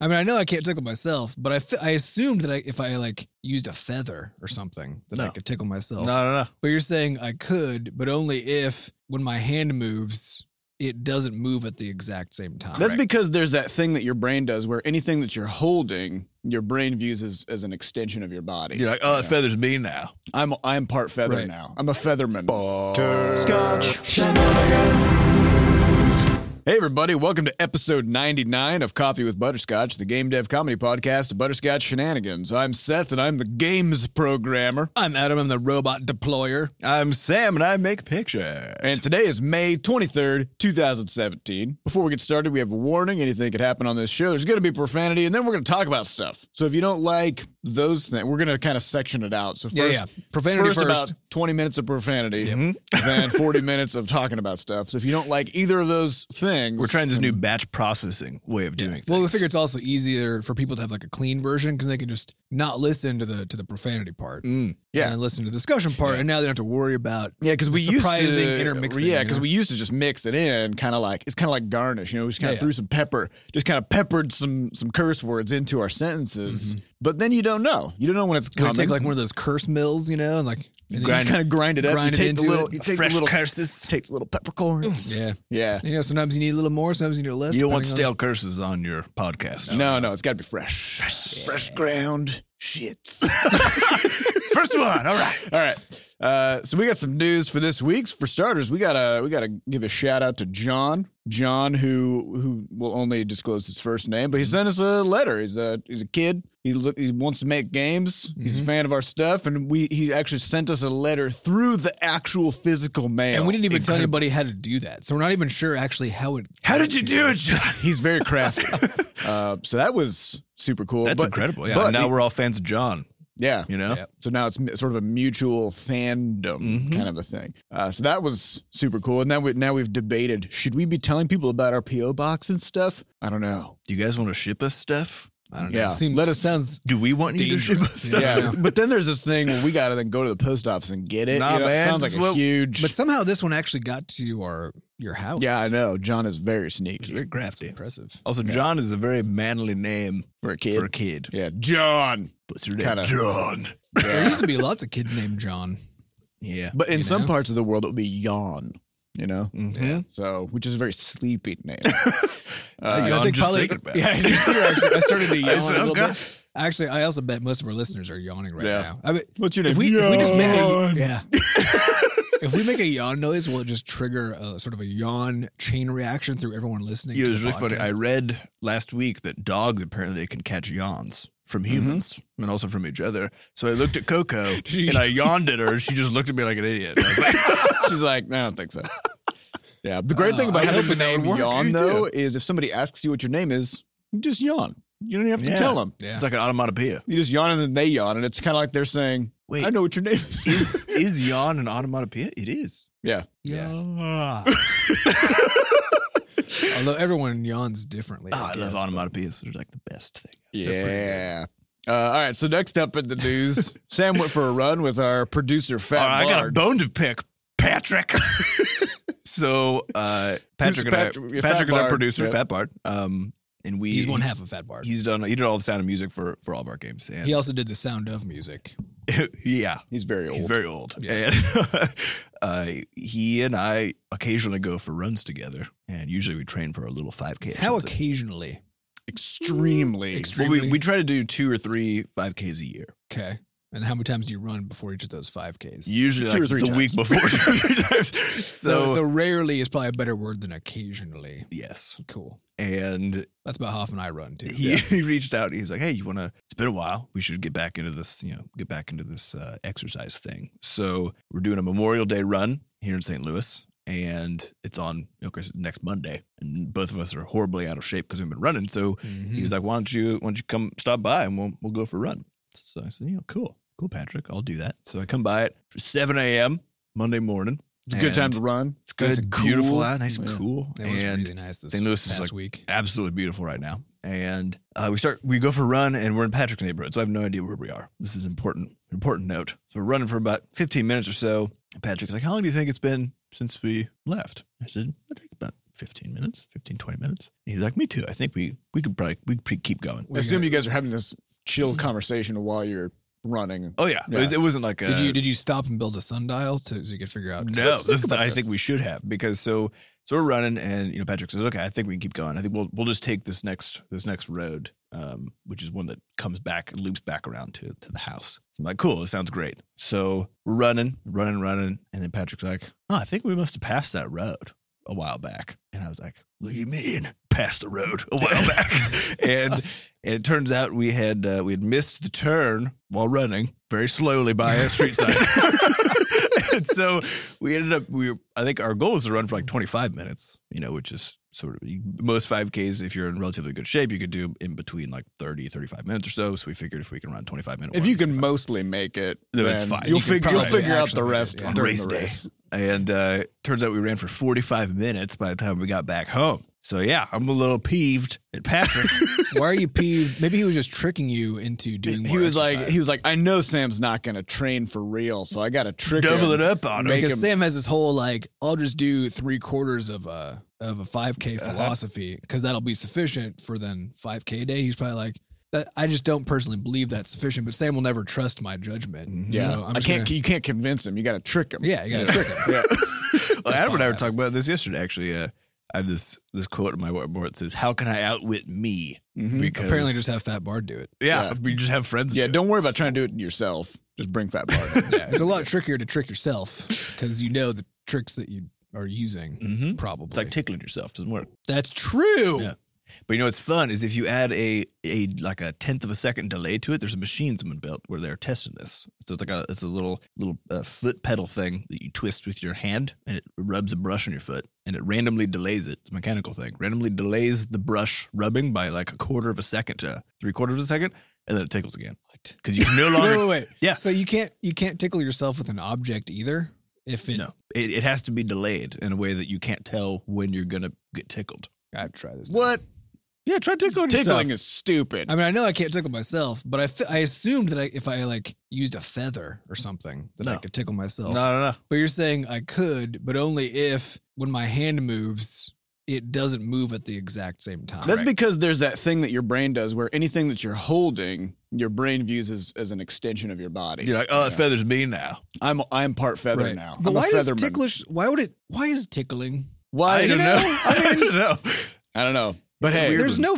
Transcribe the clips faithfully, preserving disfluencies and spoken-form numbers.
I mean, I know I can't tickle myself, but I, f- I assumed that I, if I like used a feather or something, that No. I could tickle myself. No, no, no. But you're saying I could, but only if when my hand moves, it doesn't move at the exact same time. That's because there's that thing that your brain does where anything that you're holding, your brain views as, as an extension of your body. You're like, oh, it feathers me now. I'm I'm part feather Right. now. I'm a featherman. Scotch. Hey, everybody. Welcome to episode ninety-nine of Coffee with Butterscotch, the game dev comedy podcast, Butterscotch Shenanigans. I'm Seth, and I'm the games programmer. I'm Adam. I'm the robot deployer. I'm Sam, and I make pictures. And today is May twenty-third, twenty seventeen. Before we get started, we have a warning. Anything could happen on this show. There's going to be profanity, and then we're going to talk about stuff. So if you don't like those things, we're going to kind of section it out. So first, Yeah, yeah. Profanity first, first. about twenty minutes of profanity, then forty minutes of talking about stuff. So if you don't like either of those things, We're trying this new batch processing way of doing things. Well, we figure it's also easier for people to have like a clean version because they can just not listen to the to the profanity part. Mm. Yeah. And listen to the discussion part, and now they don't have to worry about Yeah, because the we used surprising to intermixing. Yeah, you because know? we used to just mix it in, kind of like it's kind of like garnish. You know, we just kind of Yeah, threw yeah. some pepper, just kind of peppered some some curse words into our sentences. Mm-hmm. But then you don't know. You don't know when it's We coming. take like one of those curse mills, you know, and like and then you you just kind of grind it up. grind you it take the into little, it. you take Fresh the little curses. take the little peppercorns. yeah. Yeah. You know, sometimes you need a little more, sometimes you need a less. You don't want depending on- stale curses on your podcast. No, no, it's got to be fresh. Fresh, fresh ground shits. First one. All right. All right. Uh, so we got some news for this week. For starters, we gotta we gotta give a shout out to John. John, who who will only disclose his first name, but he sent us a letter. He's a he's a kid. He look he wants to make games. He's a fan of our stuff, and we he actually sent us a letter through the actual physical mail. And we didn't even tell anybody how to do that, so we're not even sure actually how it. How did you do it, John? He's very crafty. uh, so that was super cool. That's But- incredible. Yeah. but now he- we're all fans of John. Yeah. You know? Yeah. So now it's m- sort of a mutual fandom Mm-hmm. kind of a thing. Uh, so that was super cool. And now, we, now we've debated, should we be telling people about our P O box and stuff? I don't know. Do you guys want to ship us stuff? I don't know. Yeah. Seems, Let us- sounds Do we want you to ship us dangerous. stuff? Yeah. But then there's this thing where we got to then go to the post office and get it. Nah, You know, it man. sounds like a Well, huge. But somehow this one actually got to our your house. yeah, I know. John is very It's sneaky very crafty. Impressive. Also, John is a very manly name for a kid. for a kid. Yeah. John. What's your name? Kinda- John. There used to be lots of kids named John. Yeah. But in You some know? parts of the world, it would be Yawn. You know? Mhm. So, which is a very sleepy name. Uh, I yawn think just probably. thinking about it. Yeah, I did too. Actually, I started to I yawn said, a little "Oh, God." bit. Actually, I also bet most of our listeners are yawning right Yeah. now. I mean, What's your if name? we if we just make a Yawn. yeah, if we make a yawn noise, will it just trigger a sort of a yawn chain reaction through everyone listening? It to was the really funny. I podcast? read last week that dogs apparently can catch yawns from humans and also from each other. So I looked at Coco and I yawned at her, and she just looked at me like an idiot. And I was like, She's like, I don't think so. Yeah. The great thing Oh, about I was having the hoping that name would work. Yawn, Me though, too. is if somebody asks you what your name is, you just yawn. You don't even have to Yeah. tell them. Yeah. it's like an onomatopoeia. You just yawn and then they yawn, and it's kind of like they're saying, Wait. I know what your name is. Is is yawn an onomatopoeia? It is. Yeah. Yeah. Although everyone yawns differently. Oh, I guess, love but- onomatopoeias. They're like the best thing. They're pretty Yeah. Uh, all right. So next up in the news, Sam went for a run with our producer, Fat All right, I got a Bard. bone to pick, Patrick. so uh, Patrick and Patrick- I, yeah, Patrick Fat is our Bard. producer, Yep. Fat Bard. Um, and we He's one half of Fat Bard. He's done. He did all the sound of music for for all of our games. And He also did the sound of music. yeah, He's very old. he's very old. Yes. And uh, he and I occasionally go for runs together, and usually we train for a little five K. How occasionally? extremely. Well, we, we try to do two or three five Ks a year. Okay. And how many times do you run before each of those five Ks? Usually Two or like three the times. week before. two or three times. So, so, so rarely is probably a better word than occasionally. yes. Cool. And That's about how often I run too. he, he reached out. He's like, "Hey, you want to? It's been a while. We should get back into this. You know, get back into this uh, exercise thing." So we're doing a Memorial Day run here in Saint Louis, and it's on okay, so next Monday. And both of us are horribly out of shape because we've been running. So Mhm. he was like, "Why don't you? Why don't you come stop by and we'll we'll go for a run?" So I said, "You know, cool, cool, Patrick. I'll do that." So I come by at seven a.m. Monday morning. It's a good time and to run. It's good, Nice and cool. beautiful out, nice and Yeah. cool, It was and really nice this Saint Louis is past like week. absolutely beautiful right now. And uh, we start, we go for a run, and we're in Patrick's neighborhood, so I have no idea where we are. This is important, important note. So we're running for about fifteen minutes or so. And Patrick's like, "How long do you think it's been since we left?" I said, "I think about fifteen minutes, fifteen, twenty minutes. And he's like, me too. I think we we could probably we could keep going. I assume you guys are having this chill conversation while you're running. Oh yeah, Yeah. It, it wasn't like a. Did you did you stop and build a sundial to, so you could figure out? No, Let's this think is the, about I this. think we should have because so so we're running and you know Patrick says okay I think we can keep going. I think we'll we'll just take this next this next road, um, which is one that comes back loops back around to to the house. So I'm like cool, this sounds great. So we're running, running, running, and then Patrick's like, oh, I think we must have passed that road a while back, and I was like, what do you mean passed the road a while back? and and it turns out we had uh, we had missed the turn while running very slowly by a street sign. And so we ended up, we were, I think our goal was to run for like twenty-five minutes, you know, which is sort of most five Ks, if you're in relatively good shape, you could do in between like thirty, thirty-five minutes or so. So we figured if we can run twenty-five minutes. If you can mostly make it, No, then it's fine. You'll, You can fig- you'll probably figure out actually the make it, rest yeah. during race the day. race. And uh, turns out we ran for forty-five minutes by the time we got back home. So yeah, I'm a little peeved at Patrick. Why are you peeved? Maybe he was just tricking you into doing more He was like, exercise. he was like, I know Sam's not going to train for real, so I got to trick Double him. it up on him. Make because him- Sam has this whole like, I'll just do three quarters of a of a five K Uh-huh. philosophy because that'll be sufficient for then five K day. He's probably like, that. I just don't personally believe that's sufficient, but Sam will never trust my judgment. Yeah, so I'm I just can't. gonna- You can't convince him. You got to trick him. yeah, you got to trick him. Yeah. Well, Adam and I were talking about this yesterday. Actually, uh, I have this this quote on my whiteboard that says, "How can I outwit me?" Mhm. Because Apparently, just have Fat Bard do it. yeah, Yeah. we just have friends. Yeah, do it. don't worry about trying to do it yourself. Just bring Fat Bard. Yeah, it's a lot trickier to trick yourself because you know the tricks that you are using. Mhm. Probably, It's like tickling yourself doesn't work. that's true. Yeah. But you know what's fun is if you add a a like a tenth of a second delay to it. There's a machine someone built where they're testing this. So it's like a it's a little little uh, foot pedal thing that you twist with your hand, and it rubs a brush on your foot, and it randomly delays it. It's a mechanical thing. Randomly delays the brush rubbing by like a quarter of a second to three quarters of a second, and then it tickles again. Because you can no longer. Wait, wait, wait. Yeah. So you can't you can't tickle yourself with an object either. If it, No, it, it has to be delayed in a way that you can't tell when you're gonna get tickled. I have to try this. What? Yeah, try tickling Tickling is stupid. I mean, I know I can't tickle myself, but I, fi- I assumed that I, if I like used a feather or something, that I No. could tickle myself. No, no, no. But you're saying I could, but only if when my hand moves, it doesn't move at the exact same time. That's because there's that thing that your brain does where anything that you're holding, your brain views as, as an extension of your body. You're like, oh, it feathers me now. I'm I'm part feather Right. now. But I'm why a does featherman. ticklish? Why would it? Why is tickling? Why? I don't know. I don't know. I don't know. But It's hey, weird. There's no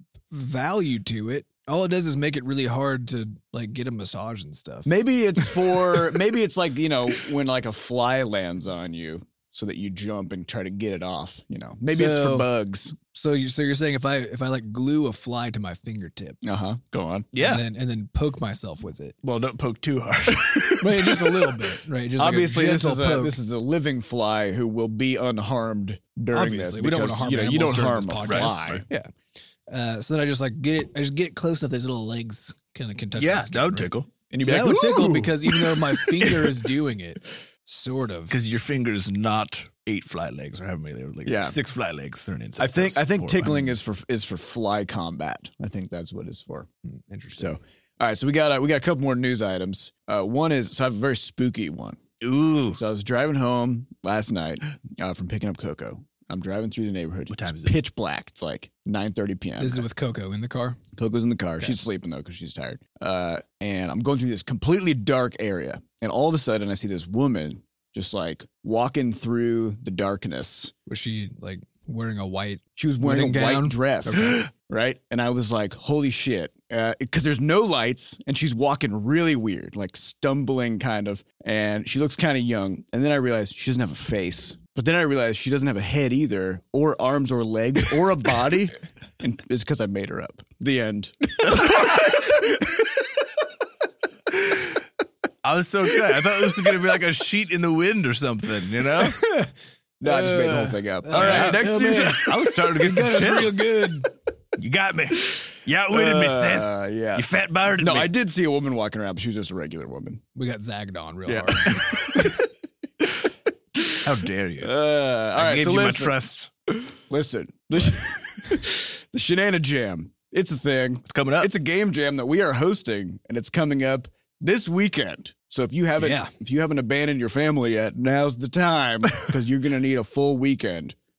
value to it. All it does is make it really hard to like get a massage and stuff. maybe it's for maybe it's like, you know, when like a fly lands on you so that you jump and try to get it off, you know. Maybe it's So- for bugs. So you so you're saying if I if I like glue a fly to my fingertip, Uh-huh. Go on. Yeah. and then and then poke myself with it, Well, don't poke too hard. but just a little bit, right? Just Obviously, like a this is gentle a poke. this is a living fly who will be unharmed during Obviously, this. we don't wanna because, harm you know, you animals don't during harm this a podcast. fly. Yeah. Uh, so then I just like get it. I just get it close enough that his little legs kind of can touch. yeah, my skin, that would right? tickle. And you'd So be that like, would tickle "Ooh." because even though my finger is doing it, sort of. Because your finger is not eight fly legs or however many they're like Yeah. six fly legs. They're an insect. I think That's I think four. tickling is for is for fly combat. I think that's what it's for. Hmm, interesting. So, all right, so we got uh, we got a couple more news items. Uh, one is so I have a very spooky one. Ooh. So I was driving home last night uh, from picking up Coco. I'm driving through the neighborhood. What time It's is it? pitch black. It's like nine thirty p.m. This is with Coco in the car. Coco's in the car. Okay. She's sleeping though because she's tired. Uh, and I'm going through this completely dark area, and all of a sudden I see this woman just like walking through the darkness. Was she like wearing a white? She was wearing Wedding a gown? white dress, right? And I was like, holy shit. Because there's no lights, and she's walking really weird, like stumbling kind of. And she looks kind of young. And then I realized she doesn't have a face. But then I realized she doesn't have a head either, or arms or legs, or a body. And it's because I made her up. The end. I was so excited. I thought this was going to be like a sheet in the wind or something, you know? No, I just made the whole thing up. Uh, All right, oh, next man. news. I was starting to get some That was real chills. good. You got me. You outwitted me, Seth. Uh, yeah. You fat birded No, me. I did see a woman walking around, but she was just a regular woman. We got zagged on real Yeah. hard. How dare you? Uh, all I right, gave so you my listen. trust. Listen, the, the Shenana Jam. It's a thing. It's coming up. It's a game jam that we are hosting, and it's coming up this weekend. So if you haven't, Yeah. if you haven't abandoned your family yet, now's the time because you're gonna need a full weekend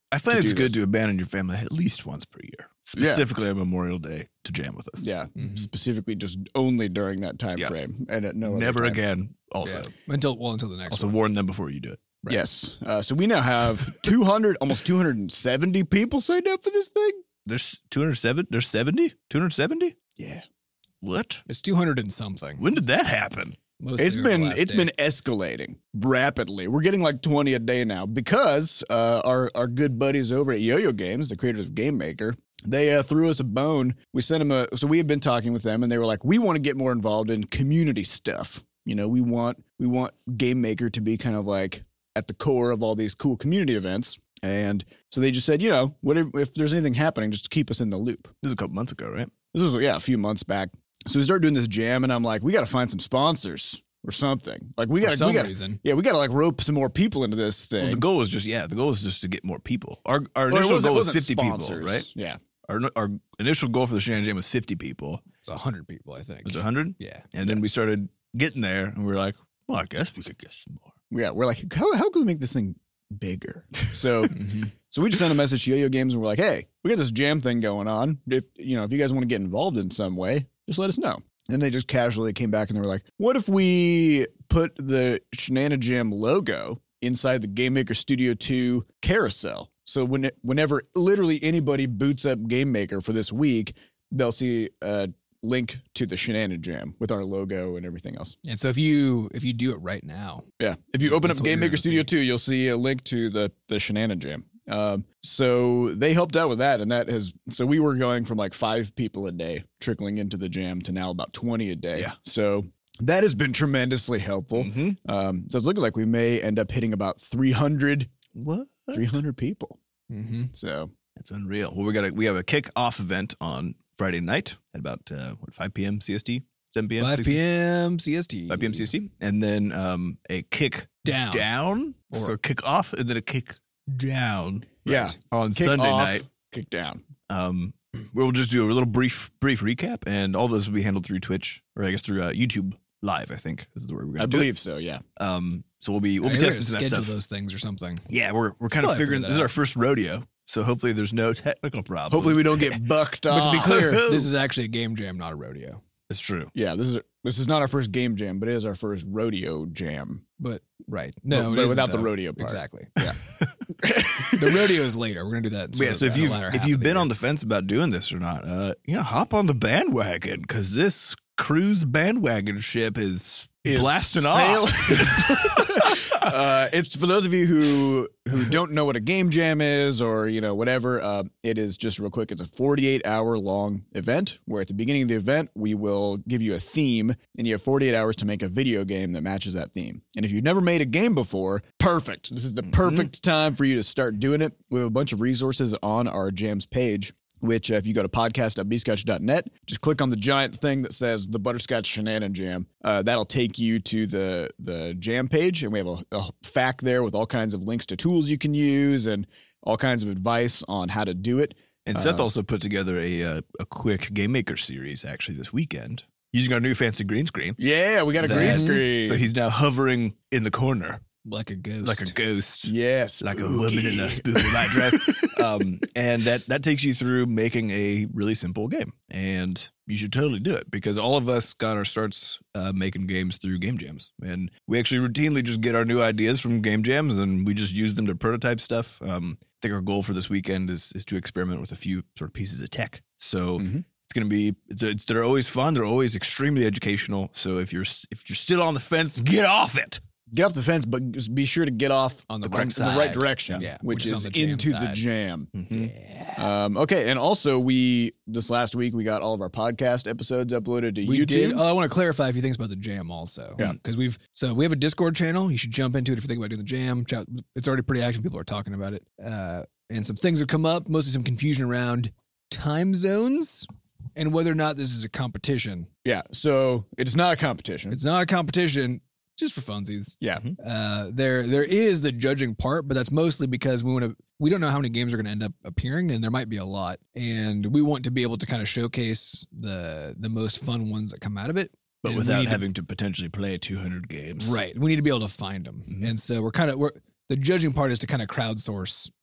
I find to it's do good this. to abandon your family at least once per year, specifically on Memorial Day to jam with us. Yeah, Mhm. specifically just only during that time Yeah. frame and at no other Never time. again. Also, Yeah. Until well, until the next also one. warn them before you do it. Right. Yes. Uh, so we now have two hundred, almost two hundred seventy people signed up for this thing. There's two hundred seven. There's seventy. two hundred seventy. Yeah. What? It's two hundred and something. When did that happen? Mostly It's over the been last it's day. been escalating rapidly. We're getting like twenty a day now because uh, our our good buddies over at Yo-Yo Games, the creators of Game Maker, they uh, threw us a bone. We sent them a so we had been talking with them, and they were like, we want to get more involved in community stuff. You know, we want we want Game Maker to be kind of like at the core of all these cool community events. And so they just said, you know, what if, if there's anything happening, just keep us in the loop. This was a couple months ago, right? This was, yeah, a few months back. So we started doing this jam, and I'm like, we got to find some sponsors or something. Like, we for got to, some we got to, reason. yeah, we got to like rope some more people into this Well, the thing. goal was just yeah. The goal was just to get more people. Our our Well, it initial wasn't- goal it was wasn't fifty sponsors. people, right? Yeah. Our our initial goal for the Shannon Jam was fifty people. It's a hundred people, I think. It was a hundred, Yeah. and then we started getting there, and we were like, well, I guess we could get some more. Yeah. We're like, how, how can we make this thing bigger? So, Mhm. so we just sent a message to Yo-Yo Games, and we're like, hey, we got this jam thing going on. If, you know, if you guys want to get involved in some way, just let us know. And they just casually came back and they were like, what if we put the Shenana Jam logo inside the Game Maker Studio two carousel? So when it, whenever literally anybody boots up Game Maker for this week, they'll see a link to the Shenana Jam with our logo and everything else. And so if you if you do it right now, Yeah. If you open That's up what Game you're Maker gonna Studio see. two, you'll see a link to the, the Shenana Jam. Um, so they helped out with that. And that has, so we were going from like five people a day trickling into the jam to now about twenty a day. Yeah. So that has been tremendously helpful. Mm-hmm. Um, so it's looking like we may end up hitting about three hundred, What? three hundred people. mm-hmm. So That's unreal. Well, we got a, we have a kick-off event on Friday night at about uh, what five p.m. C S T, seven p.m. five p.m. C S T. five p.m. C S T, and then um, a kick Down. down. Or- So kick off and then a kick down. Yeah. on kick Sunday off, night. kick down. Um, we'll just do a little brief brief recap, and all this will be handled through Twitch, or I guess through uh, YouTube Live. I think is the word we're going I to do. believe so. Yeah. It. Um, so we'll be we'll be We're gonna testing some of that schedule stuff. those things or something. Yeah, we're we're kind We'll of have to figuring. figure that This is our out. first rodeo, so hopefully there's no technical problems. Hopefully we don't get bucked But off. to be clear, this is actually a game jam, not a rodeo. It's true. Yeah. This is, this is not our first game jam, but it is our first rodeo jam. But right, no, But- it but isn't, without the though. rodeo part. Exactly. Yeah. The rodeo is later. We're gonna do that. But yeah, so if you you've if you've been on the fence about doing this or not, uh, you know, hop on the bandwagon because this cruise bandwagon ship is, Is blasting sail- off. uh, it's for those of you who who don't know what a game jam is, or you know whatever. Uh, it is just real quick. It's a forty-eight hour long event where at the beginning of the event we will give you a theme, and you have forty-eight hours to make a video game that matches that theme. And if you've never made a game before, perfect. This is the perfect time for you to start doing it. We have a bunch of resources on our jams page. Which, uh, if you go to podcast dot b scotch dot net, just click on the giant thing that says the Butterscotch Shenana Jam. Uh, that'll take you to the the jam page, and we have a, a F A Q there with all kinds of links to tools you can use and all kinds of advice on how to do it. And Seth Uh, also put together a uh, a quick Game Maker series actually this weekend using our new fancy green screen. Yeah, we got a green That- screen. So he's now hovering in the corner like a ghost, like a ghost. yes, Like a woman in a spooky white dress. Um, and that, that takes you through making a really simple game. And you should totally do it because all of us got our starts uh, making games through game jams. And we actually routinely just get our new ideas from game jams and we just use them to prototype stuff. Um, I think our goal for this weekend is, is to experiment with a few sort of pieces of tech. So Mhm. it's going to be, it's, it's, they're always fun. They're always extremely educational. So if you're, if you're still on the fence, get off it. Get off the fence, but just be sure to get off On the in right the right side. direction, Yeah, which, which is on is, the jam into the side. jam. Mhm. Um, okay, and also we this last week we got all of our podcast episodes uploaded to We YouTube. did. Oh, I want to clarify a few things about the jam also. Yeah. Because we've, so we have a Discord channel. You should jump into it if you think about doing the jam. Chat- It's already pretty active. People are talking about it. Uh, and some things have come up, mostly some confusion around time zones and whether or not this is a competition. Yeah, so it's not a competition. It's not a competition, just for funsies. yeah, Uh, there, there is the judging part, but that's mostly because we want to. We don't know how many games are going to end up appearing, and there might be a lot. And we want to be able to kind of showcase the the most fun ones that come out of it, But And we without need to- having to potentially play two hundred games. right? We need to be able to find them, Mhm. and so we're kind of we're the judging part is to kind of crowdsource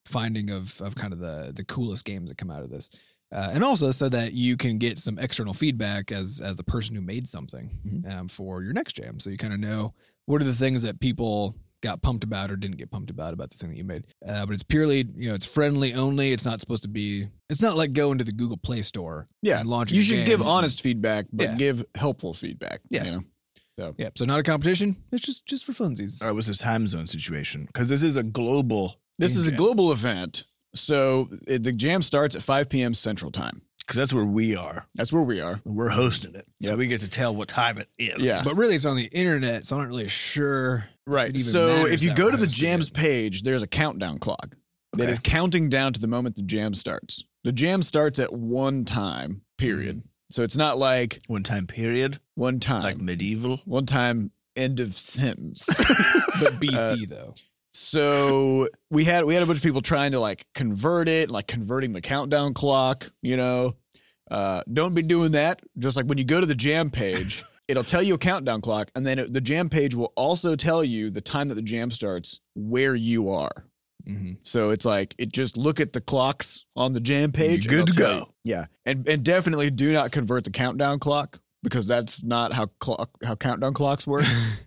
finding of of kind of the the coolest games that come out of this. Uh, and also so that you can get some external feedback as as the person who made something Mhm. um, for your next jam. So you kind of know what are the things that people got pumped about or didn't get pumped about about the thing that you made. Uh, but it's purely, you know, it's friendly only. It's not supposed to be, it's not like going to the Google Play Store Yeah. and launching You a should game. give honest feedback, but Yeah. give helpful feedback. Yeah. You know? So Yeah. So not a competition. It's just just for funsies. All right, what's the time zone situation? Because this is a global. this is a jam. global event. So it, the jam starts at five p.m. Central Time. Because that's where we are. That's where we are. We're hosting it, so Yep. we get to tell what time it is. Yeah. But really, it's on the internet, so I'm not really sure. Right. it even So matters if you that go we're to the hosting jam's it. page, there's a countdown clock that Okay. is counting down to the moment the jam starts. The jam starts at one time, period. So it's not like One time period, one time, like medieval. one time, end of sentence. But B C Uh, though. So we had we had a bunch of people trying to like convert it, like converting the countdown clock, you know. Uh, don't be doing that. Just like when you go to the jam page, it'll tell you a countdown clock, and then it, the jam page will also tell you the time that the jam starts, where you are. Mm-hmm. So it's like it just look at the clocks on the jam page. You're and good it'll to tell go. you- Yeah, and and definitely do not convert the countdown clock because that's not how clock how countdown clocks work.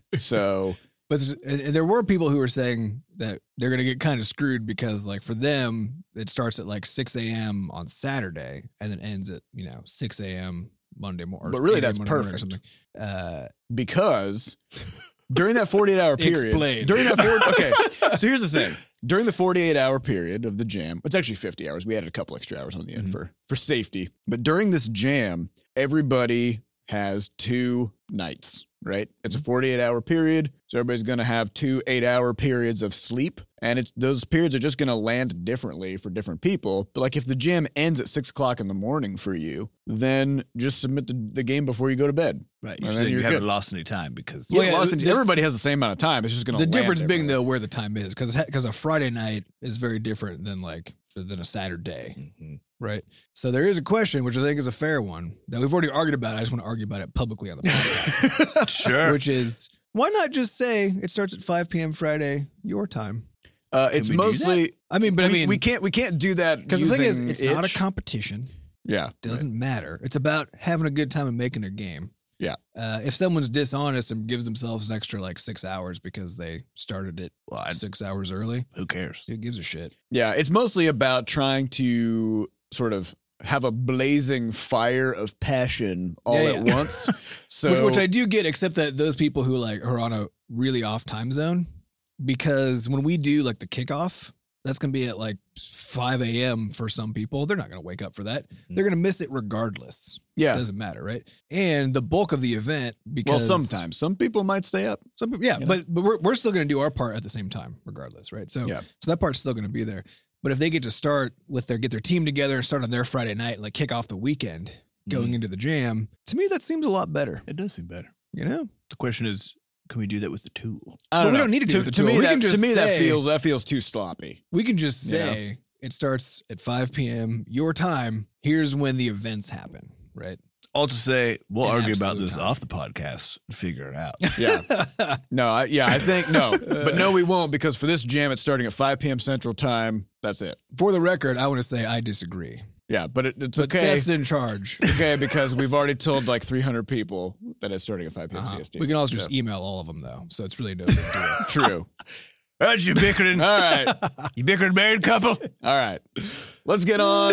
So But there's- and- and there were people who were saying that they're going to get kind of screwed because, like, for them, it starts at like six a.m. on Saturday and then ends at, you know, six a.m. Monday morning. But really, that's perfect. Something. Uh, because during that forty-eight hour period, Explain. during that forty, okay. So here's the thing: during the forty-eight hour period of the jam, it's actually fifty hours. We added a couple extra hours on the end Mhm. for for safety. But during this jam, everybody has two nights. Right? It's a forty-eight hour period. So everybody's going to have two eight hour periods of sleep. And it, those periods are just going to land differently for different people. But like if the jam ends at six o'clock in the morning for you, then just submit the, the game before you go to bed. Right. And You're then saying you you're haven't good. lost any time because Yeah, Well, yeah, lost the- in- everybody has the same amount of time. It's just going to the difference being, differently. though, where the time is because because a Friday night is very different than like than a Saturday. Mhm. Right. So there is a question, which I think is a fair one that we've already argued about. I just want to argue about it publicly on the podcast, sure. which is why not just say it starts at five p.m. Friday, your time? Uh, Can it's we do mostly. I mean, but we, I mean, we can't we can't do that because the thing is, using it's not a itch. competition. Yeah, It doesn't matter. It's about having a good time and making a game. Yeah. Uh, if someone's dishonest and gives themselves an extra like six hours because they started it Well, I- six hours early, who cares? who gives a shit? yeah. It's mostly about trying to sort of have a blazing fire of passion all Yeah, at yeah. once. So which, which I do get, except that those people who like are on a really off time zone, because when we do like the kickoff, that's going to be at like five a.m. for some people. They're not going to wake up for that. They're going to miss it regardless. It yeah. doesn't matter, right? And the bulk of the event, Well, because sometimes some people might stay up. some people, yeah, You know? but but we're we're still going to do our part at the same time, regardless, right? So Yeah. so that part's still going to be there. But if they get to start with their get their team together and start on their Friday night and like kick off the weekend going Mm-hmm. into the jam, to me that seems a lot better. It does seem better. You know, The question is, can we do that with the tool? I Well, don't we know. don't need to do to, it with the to tool. me. We That, can just to me, that say- feels that feels too sloppy. we can just You know? say it starts at five p.m. your time. Here's when the events happen, right? All to say, we'll In argue about absolute this time. off the podcast and figure it out. Yeah. No, I, yeah, I think no, but no, we won't because for this jam, it's starting at five p.m. Central Time. That's it. For the record, I want to say I disagree. Yeah, but it, it's But okay. Seth's in charge. It's okay because we've already told like three hundred people that it's starting at five p.m. Uh-huh. C S T. We can also just So, email all of them though, so it's really no big deal. true. That's you bickering, All right, you bickering married couple. all right. Let's get on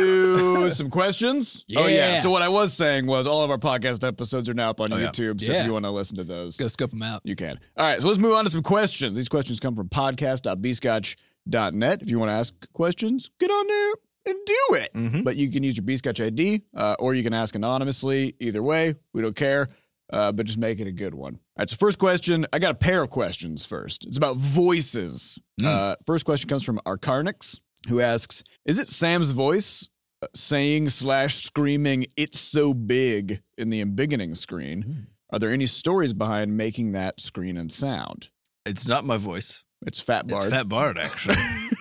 to some questions. Oh yeah. Yeah. So what I was saying was all of our podcast episodes are now up on Oh, yeah. YouTube. So Yeah. if you want to listen to those, Go scope them out. you can. All right, so let's move on to some questions. These questions come from podcast dot b scotch dot net. If you want to ask questions, get on there and do it. Mhm. But you can use your B-Scotch I D, uh, or you can ask anonymously. Either way, we don't care, uh, but just make it a good one. All right, so first question, I got a pair of questions first. It's about voices. Mm. Uh, first question comes from Arcarnix, who asks, is it Sam's voice uh, saying slash screaming, it's so big in the beginning screen? Mm. Are there any stories behind making that screen and sound? It's not my voice. It's Fat Bard. It's Fat Bard, actually.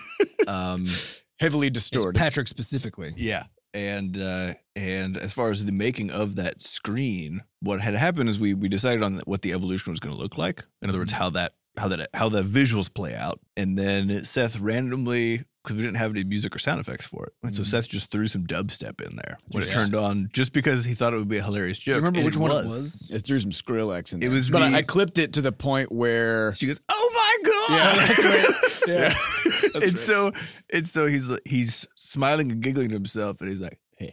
um, Heavily It's distorted. Patrick specifically. yeah. And uh, and as far as the making of that screen, what had happened is we we decided on what the evolution was going to look like. In other words, how that how that how the visuals play out. And then Seth randomly because we didn't have any music or sound effects for it. And so Mhm. Seth just threw some dubstep in there when it Yeah. turned on, just because he thought it would be a hilarious joke. Do you remember And which one it was? It threw some Skrillex in It there. was but the- I clipped it to the point where She goes, "Oh my god!" Yeah, that's right. Yeah. and right. so and so he's he's smiling and giggling to himself, and he's like, "Hey."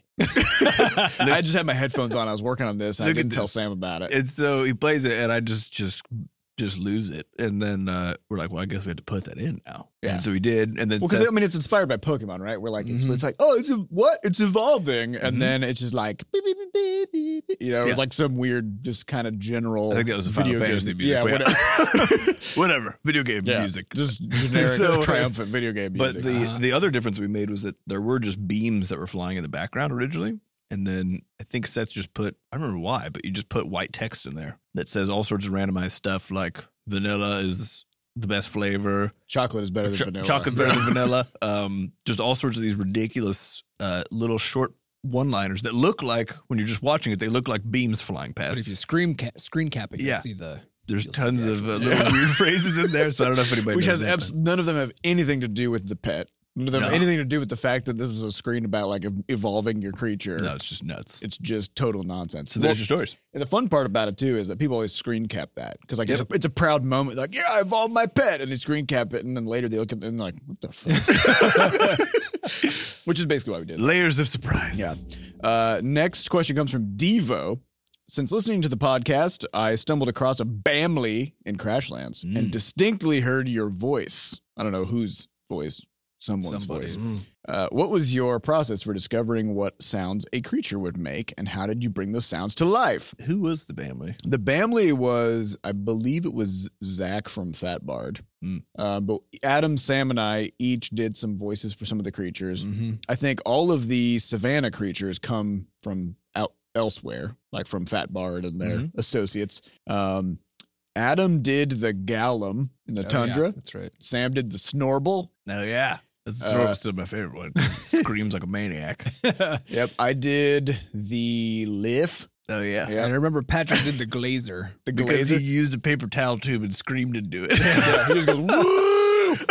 I just had my headphones on. I was working on this. And I Look at didn't tell this. Sam about it. And so he plays it, and I just just just lose it. And then uh, we're like, well, I guess we had to put that in now. Yeah. And so we did. And then Well, Seth- because I mean, it's inspired by Pokemon, right? We're like, it's, Mhm. it's like, oh, it's a, what? It's evolving, and Mhm. then it's just like, beep, beep, beep, beep, beep, beep, you know, Yeah. like some weird, just kind of general. I think that was a Final video Fantasy game. music. Yeah, but whatever. whatever. Video game Yeah, music. just generic, So- triumphant video game music. But the Uh-huh. the other difference we made was that there were just beams that were flying in the background originally. And then I think Seth just put, I don't remember why, but you just put white text in there that says all sorts of randomized stuff like vanilla is the best flavor. chocolate is better than Cho- vanilla. Chocolate's better than vanilla. Um, just all sorts of these ridiculous uh, little short one-liners that look like, when you're just watching it, they look like beams flying But past. if you screen ca- screen cap it, you'll Yeah. see the. There's you'll see tons the of uh, actual- little weird phrases in there, so I don't know if anybody Which knows has that, abs- none of them have anything to do with the pet. None of them have No. anything to do with the fact that this is a screen about like ev- evolving your creature. but no, it's just nuts. It's just total nonsense. So Well, there's your stories. and the fun part about it too is that people always screen cap that because like Yep. it's, a, it's a proud moment. Like, yeah, I evolved my pet, and they screen cap it, and then later they look at it and they're like, what the fuck? Which is basically what we did. Layers of surprise. Yeah. Uh, next question comes from Devo. Since listening to the podcast, I stumbled across a Bamley in Crashlands Mm. and distinctly heard your voice. I don't know whose voice, someone's Somebody's. voice. Uh, what was your process for discovering what sounds a creature would make, and how did you bring those sounds to life? Who was the family? The Bamley was, I believe it was Zach from Fat Bard. Mm. Um, but Adam, Sam, and I each did some voices for some of the creatures. Mhm. I think all of the Savannah creatures come from out elsewhere, like from Fat Bard and their Mhm. associates. Um, Adam did the Gallum in the Oh, yeah, Tundra. that's right. Sam did the Snorble. Oh, yeah. That's Uh, still my favorite one. It screams like a maniac. Yep. I did the Liff. Oh, yeah. Yeah. And I remember Patrick did the Glazer. The Because Glazer. he used a paper towel tube and screamed into it. yeah, he just goes, woo! um,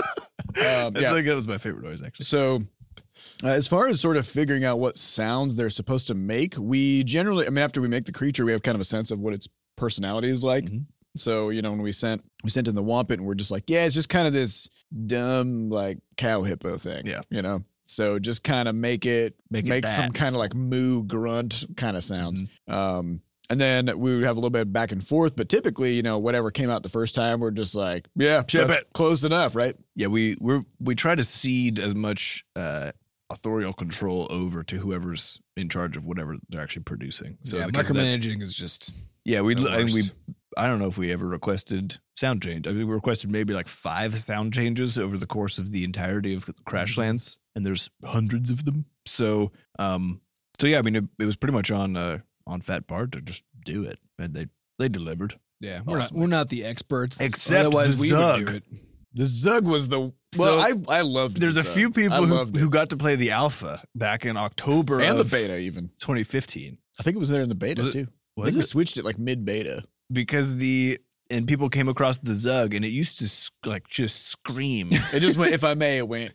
I yeah. think that was my favorite noise, actually. So, uh, as far as sort of figuring out what sounds they're supposed to make, we generally, I mean, after we make the creature, we have kind of a sense of what its personality is like. Mhm. So, you know, when we sent we sent in the Wampet, and we're just like, yeah, it's just kind of this dumb like cow hippo thing. Yeah. You know. So just kind of make it Make make, it some that. kind of like moo grunt kind of sounds. Mm-hmm. Um and then we would have a little bit back and forth, but typically, you know, whatever came out the first time, we're just like, yeah, Ship that's it. close enough, right? Yeah, we we're, we try to cede as much uh, authorial control over to whoever's in charge of whatever they're actually producing. So yeah, because of that- micromanaging is just. yeah, we the and we. worst. I don't know if we ever requested sound change. I mean, we requested maybe like five sound changes over the course of the entirety of Crashlands, and there's hundreds of them. So, um, so yeah, I mean, it, it was pretty much on uh, on Fat Bard to just do it, and they they delivered. Yeah, we're Awesome. not we're not the experts. Except otherwise the we Zug. would do it. The Zug was the well, So, I I loved. There's the a Zug. few I people who, loved it. who got to play the alpha back in October and the of beta even. twenty fifteen. I think it was there in the beta Was it- too. I Was think we it? switched it like mid beta. Because the and people came across the Zug, and it used to s- like just scream. It just went. If I may, it went.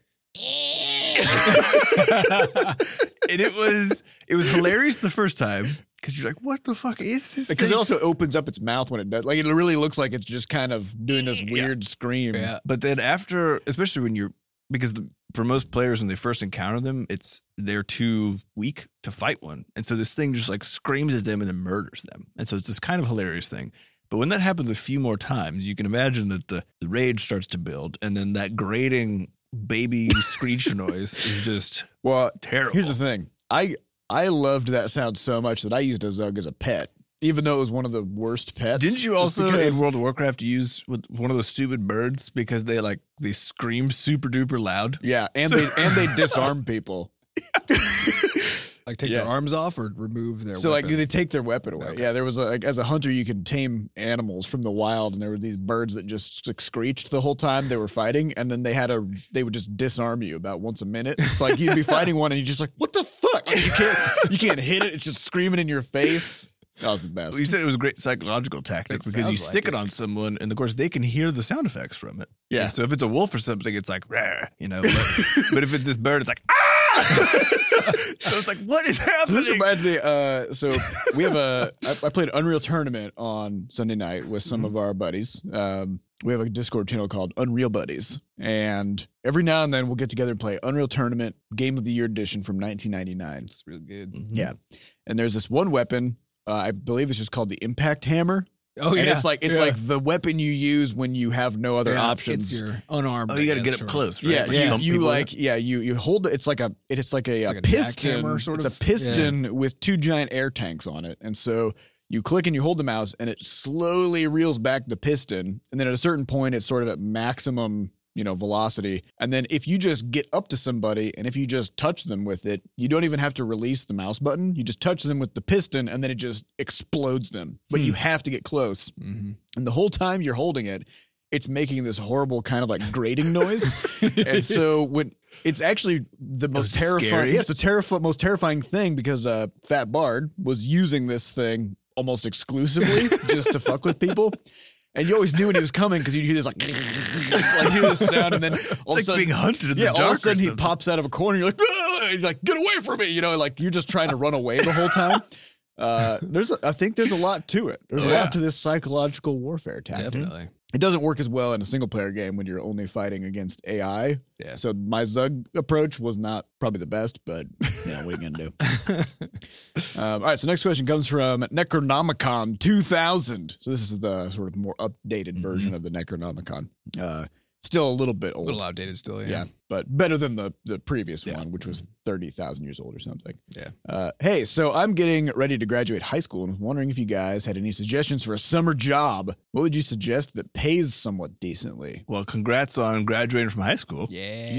And it was it was hilarious the first time because you're like, what the fuck is this? Because thing? it also opens up its mouth when it does. Like it really looks like it's just kind of doing this Yeah. weird scream. Yeah. But then after, especially when you're because the, for most players when they first encounter them, it's they're too weak to fight one, and so this thing just like screams at them and then murders them, and so it's this kind of hilarious thing. But when that happens a few more times, you can imagine that the, the rage starts to build, and then that grating baby screech noise is just Well, terrible. here's the thing. I I loved that sound so much that I used a Zug as a pet, even though it was one of the worst pets. Didn't you just also because- in World of Warcraft use with one of those stupid birds because they like they scream super duper loud? Yeah, and So- they and they disarm people. Like take Yeah. their arms off or remove their. So like weapon. they take their weapon away. Okay. Yeah, there was a, like as a hunter you could tame animals from the wild, and there were these birds that just like, screeched the whole time they were fighting, and then they had a they would just disarm you about once a minute. It's like you'd be fighting one, and you're just like, what the fuck? Like, you can't you can't hit it. It's just screaming in your face. That was the best. Well, you said it was a great psychological tactic It because you sounds stick like it it. on someone, and of course they can hear the sound effects from it. Yeah. And so if it's a wolf or something, it's like, "Rah," you know. But, but if it's this bird, it's like, ah. so, so it's like, what is So happening? this reminds me. Uh, so we have a. I, I played Unreal Tournament on Sunday night with some of our buddies. Um, we have a Discord channel called Unreal Buddies, and every now and then we'll get together and play Unreal Tournament Game of the Year edition from nineteen ninety-nine. It's really good. Yeah, and there's this one weapon. Uh, I believe it's just called the Impact Hammer. Oh yeah, And it's like it's yeah. like the weapon you use when you have no other Yeah, options. It's your unarmed. Oh, you got to I get guess, up or- close, right? Yeah, Like yeah. thump You people like with yeah, you you hold it. It's like a it, it's like a, It's a like a piston. jackhammer, sort it's of? a piston with two giant air tanks on it, and so you click and you hold the mouse, and it slowly reels back the piston, and then at a certain point, it's sort of at maximum you know velocity, and then if you just get up to somebody and if you just touch them with it, you don't even have to release the mouse button. You just touch them with the piston, and then it just explodes them. But you have to get close. Mhm. And the whole time you're holding it, it's making this horrible kind of like grating noise. And so when it's actually the most That's terrifying, scary. yeah, it's the terrifying, most terrifying thing because uh, Fat Bard was using this thing almost exclusively just to fuck with people. And you always knew when he was coming because you'd hear this like, like hear this sound, and then all It's of a like sudden, being hunted in yeah, the all dark. of a sudden or he something. pops out of a corner. You're like, "Ah!" And you're like, get away from me, you know, like you're just trying to run away the whole time. Uh, there's, a, I think there's a lot to it. There's a Yeah. lot to this psychological warfare tactic. Definitely. It doesn't work as well in a single player game when you're only fighting against A I. Yeah. So my Zug approach was not probably the best, but you know, what are you gonna do? um, all right. So next question comes from Necronomicon two thousand. So this is the sort of more updated version of the Necronomicon. Uh, still a little bit A old. little outdated still. Yeah. Yeah, but better than the the previous Yeah. one, which was thirty thousand years old or something. Yeah. Uh, hey, so I'm getting ready to graduate high school and was wondering if you guys had any suggestions for a summer job. What would you suggest that pays somewhat decently? Well, congrats on graduating from high school. Yeah.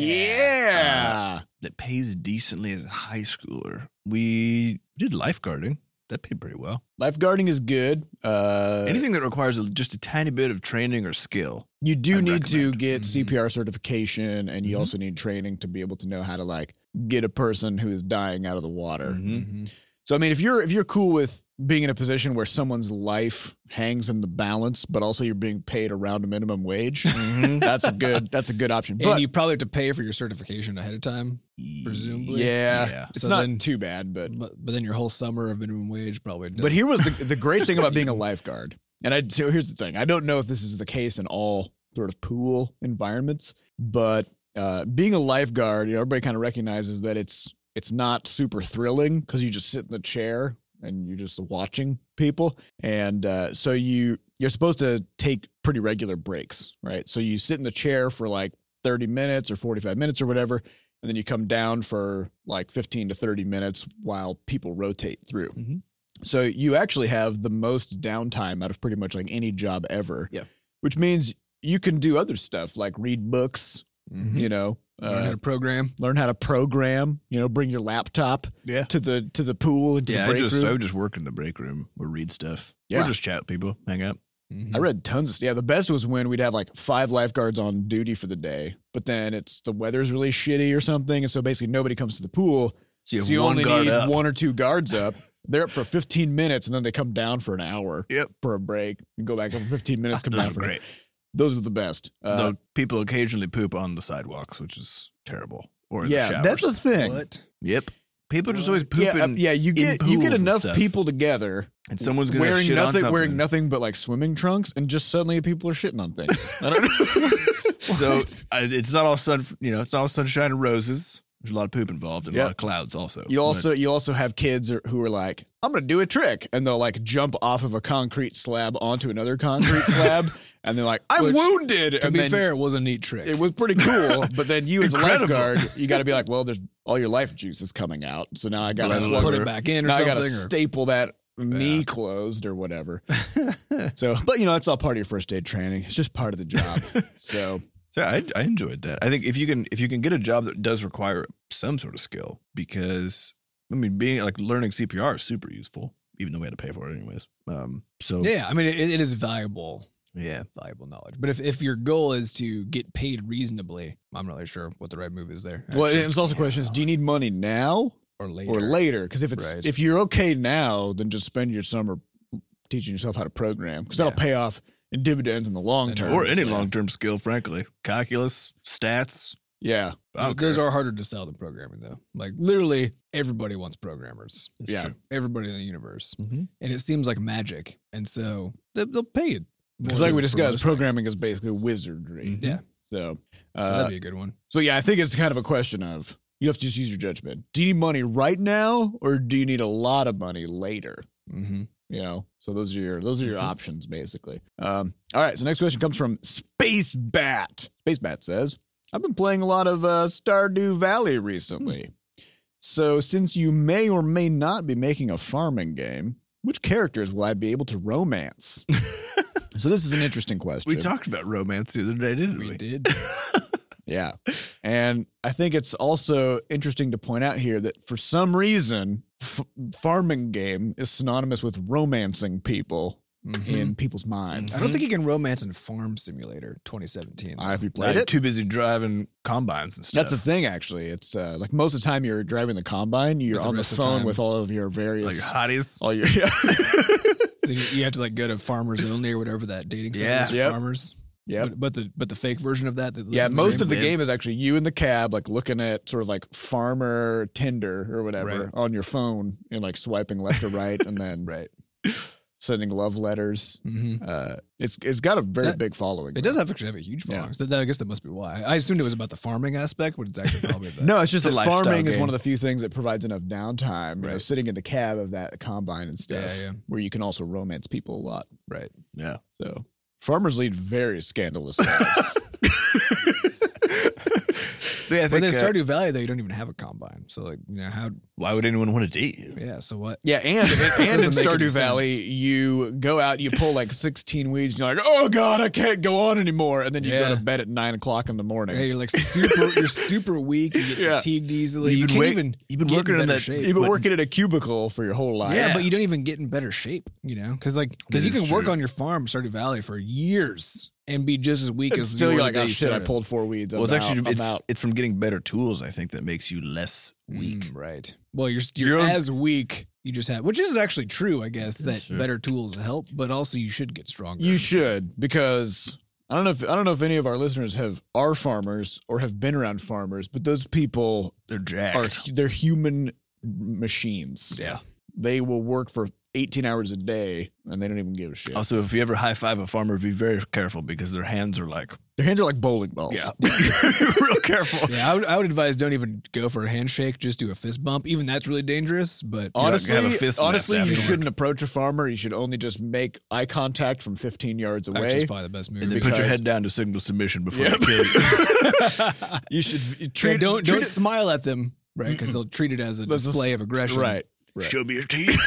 Yeah. That pays decently as a high schooler. We did lifeguarding. That paid pretty well. Lifeguarding is good. Uh, Anything that requires a, just a tiny bit of training or skill. you do I'd need to recommend. get Mhm. C P R certification, and you Mhm. also need training to be able to know how to like get a person who is dying out of the water. Mhm. Mhm. So I mean, if you're if you're cool with being in a position where someone's life hangs in the balance, but also you're being paid around a minimum wage, Mhm. that's a good that's a good option. And But you probably have to pay for your certification ahead of time, presumably. yeah, Yeah. it's So not then- too bad. But But but then your whole summer of minimum wage probably. but here was the the great thing about being a lifeguard. And I so here's the thing. I don't know if this is the case in all sort of pool environments, but uh, being a lifeguard, you know, everybody kind of recognizes that it's it's not super thrilling because you just sit in the chair and you're just watching people, and uh, so you you're supposed to take pretty regular breaks, right? So you sit in the chair for like thirty minutes or forty-five minutes or whatever, and then you come down for like fifteen to thirty minutes while people rotate through. Mhm. So you actually have the most downtime out of pretty much like any job ever. Yeah. Which means you can do other stuff like read books, Mhm. you know, Learn how uh, to program. learn how to program, you know, bring your laptop Yeah. to the to the pool into Yeah, the I break just room. I would just work in the break room or read stuff. Yeah. Or just chat with people, hang out. Mhm. I read tons of stuff. Yeah, the best was when we'd have like five lifeguards on duty for the day, but then it's the weather's really shitty or something, and so basically nobody comes to the pool. So you have so you one only guard need up. one or two guards up. They're up for fifteen minutes, and then they come down for an hour Yep. for a break. You go back up for fifteen minutes, come Those down are for great. Those were the best. Uh, Though people occasionally poop on the sidewalks, which is terrible. Or in the yeah, showers. that's a thing. What? Yep. People just always pooping. Yeah, uh, yeah. You get you pools get and enough stuff. people together, and someone's gonna wearing shit on nothing, something. wearing nothing but like swimming trunks, and just suddenly people are shitting on things. I don't know. So I, it's not all sun. You know, it's not all sunshine and roses. There's a lot of poop involved and a Yep. lot of clouds also. You also you also have kids are- who are like, I'm gonna do a trick, and they'll like jump off of a concrete slab onto another concrete slab, and they're like, I'm Which, wounded. To and be then fair, it was a neat trick. it was pretty cool. But then you as a Incredible. lifeguard, you got to be like, well, there's all your life juice is coming out, so now I got Blood to all put over. it back in or now I something. got to or- staple that knee Yeah. closed or whatever. So, but you know, it's all part of your first aid training. It's just part of the job. So, So I, I enjoyed that. I think if you can if you can get a job that does require some sort of skill, because I mean, being like learning C P R is super useful, even though we had to pay for it anyways. Um, so Yeah, I mean, it, it is valuable, yeah, valuable knowledge. But if, if your goal is to get paid reasonably, I'm not really sure what the right move is there. well, actually. it's also a question: is do you need money now or later. or later? Because if it's Right. if you're okay now, then just spend your summer teaching yourself how to program because that'll pay off in dividends in the long term. Or any So, long-term skill, frankly. Calculus, stats. Yeah. I don't Those care. are harder to sell than programming, though. Like literally, everybody wants programmers. That's Yeah. true. Everybody in the universe, Mhm. and it seems like magic, and so they, they'll pay you. Because more like we for discussed, most programming is basically wizardry. Mhm. Yeah. So, things. So uh, that'd be a good one. so yeah, I think it's kind of a question of you have to just use your judgment. Do you need money right now, or do you need a lot of money later? Mm-hmm. You know, so those are your those are your options basically. Um, all right, so next question comes from Space Bat. Space Bat says, "I've been playing a lot of uh, Stardew Valley recently. So since you may or may not be making a farming game, which characters will I be able to romance?" So this is an interesting question. We talked about romance the other day, didn't we? We did. Yeah. And I think it's also interesting to point out here that for some reason, f- farming game is synonymous with romancing people Mhm. in people's minds. I don't think you can romance in Farm Simulator twenty seventeen. Uh, have you Played played it? it? Too busy driving combines and stuff. That's the thing, actually. It's uh, like most of the time you're driving the combine, you're But the on the rest of the phone time- with all of your various. Like hotties. all your, yeah. Then you- you have to like go to Farmers Only or whatever that dating site Yeah. is for Yep. farmers. Yep. But, but the but the fake version of that. that lives Yeah, in most game? of the Yeah. game is actually you in the cab, like looking at sort of like farmer Tinder or whatever Right. on your phone and like swiping left or right and then right. sending love letters. Mm-hmm. Uh, it's it's got a very That- big following. It does have actually have a huge Yeah. following. So that, I guess that must be why. I assumed it was about the farming aspect, but it's actually probably the No, it's just It's a that lifestyle farming is game. one of the few things that provides enough downtime. You know, Right. sitting in the cab of that combine and stuff, Yeah, yeah. where you can also romance people a lot. right. Yeah. So farmers lead very scandalous lives. Yeah, I But think, in uh, Stardew Valley though, you don't even have a combine. So like, you know how? why would anyone want to date you? Yeah. So what? Yeah, and and in doesn't make any Stardew sense. Valley, you go out, you pull like sixteen weeds, and you're like, "Oh God, I can't go on anymore," and then you Yeah. go to bed at nine o'clock in the morning. Yeah, you're like super. You're super weak. You get Yeah. fatigued easily. You've you been can't wait- even. you've been get working in in better that- shape. You've been But- working at a cubicle for your whole life. Yeah, Yeah. but you don't even get in better shape, you know, because like because That you is can work true. on your farm, Stardew Valley, for years and be just as weak And as still, you you're were like, the day "Oh you shit, I started." pulled four weeds." I'm Well, it's out. actually I'm it's, out. it's from getting better tools, I think, that makes you less weak. Mm, right. Well, you're you're Your own- as weak. You just have, which is actually true, I guess, that Sure. better tools help, but also you should get stronger. You should, because I don't know if I don't know if any of our listeners have are farmers or have been around farmers, but those people They're jacked. are they're human machines. Yeah. They will work for eighteen hours a day and they don't even give a shit. Also, if you ever high five a farmer, be very careful because their hands are like, Their hands are like bowling balls. real careful. Yeah, I would, I would advise don't even go for a handshake. Just do a fist bump. Even that's really dangerous. But Honestly, have a fist honestly, left you afterward. shouldn't approach a farmer. You should only just make eye contact from fifteen yards actually, away. it's probably the best move. And then put your Because- head down to signal submission before Yep. they kill you. You should you Yeah, treat don't treat don't it- smile at them, right? Because they'll treat it as a That's a- display of aggression. right. Right. Show me your teeth.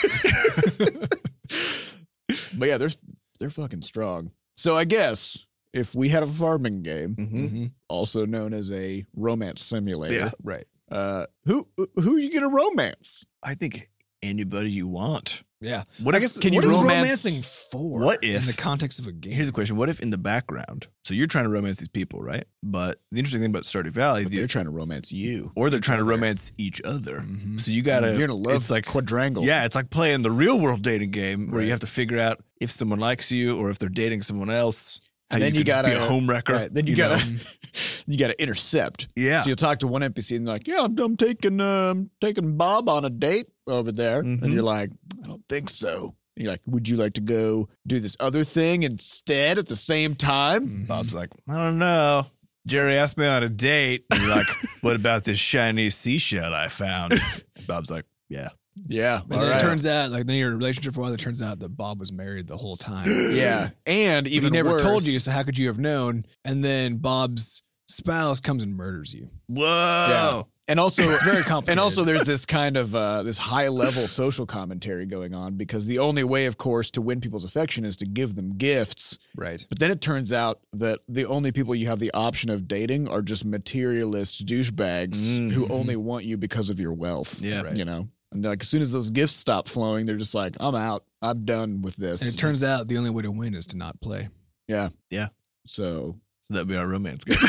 But yeah, they're they're fucking strong. So I guess if we had a farming game, Mhm. hmm also known as a romance simulator, Yeah. Right. uh, who who are you gonna romance? I think anybody you want. Yeah. What I if- guess can you what is romance- romancing for? What if- in the context of a game? Here's a question: what if in the background? So you're trying to romance these people, right? But the interesting thing about Stardew Valley, But the, they're trying to romance you. or they're trying to other. romance each other. Mhm. So you gotta. You're gonna love It's like quadrangle. yeah, it's like playing the real world dating game where Right. you have to figure out if someone likes you or if they're dating someone else. How And then you could gotta be a homewrecker. Right, then you, know? gotta you gotta intercept. Yeah. So you'll talk to one N P C and they're like, yeah, I'm, I'm taking um taking Bob on a date over there, Mhm. and you're like, I don't think so. And you're like, would you like to go do this other thing instead at the same time? Bob's like, I don't know. Jerry asked me on a date. And you're like, what about this shiny seashell I found? And Bob's like, yeah. Yeah, And all then right. it turns out, like, then you're in a relationship for a while. It turns out that Bob was married the whole time. yeah, and But even he never worse, told you, so how could you have known? And then Bob's spouse comes and murders you. Whoa. Yeah. And also, It's very complicated. And also, there's this kind of uh, this high level social commentary going on because the only way, of course, to win people's affection is to give them gifts. Right. But then it turns out that the only people you have the option of dating are just materialist douchebags who only want you because of your wealth. Yeah. Right. You know, and like as soon as those gifts stop flowing, they're just like, I'm out. I'm done with this. And it turns out the only way to win is to not play. yeah. Yeah. So So that'd be our romance game.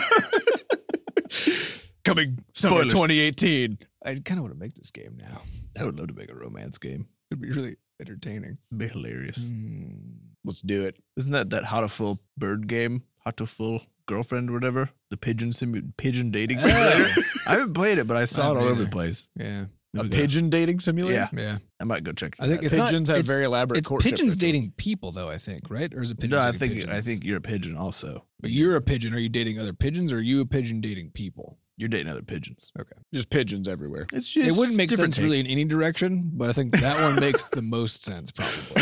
coming summer Spoilers. twenty eighteen. I kind of want to make this game now. I would love to make a romance game. It'd be really, entertaining. Be hilarious. Let's do it. Isn't that that how to full bird game? How to full girlfriend or whatever? The pigeon simu- pigeon dating simulator. I haven't played it, but I saw I it all haven't over the either. place. Yeah. A Maybe go- pigeon dating simulator? Yeah. Yeah. I might go check. I think that it's out. Pigeons not, have it's- very elaborate It's courtship pigeons rituals. dating people, though, I think, right? Or is it pigeons No, I dating think pigeons? I think you're a pigeon also. But you're a pigeon. Are you dating other pigeons, or are you a pigeon dating people? You're dating other pigeons. Okay. Just pigeons everywhere. It's It wouldn't make different sense really in any direction, but I think that one makes the most sense, probably.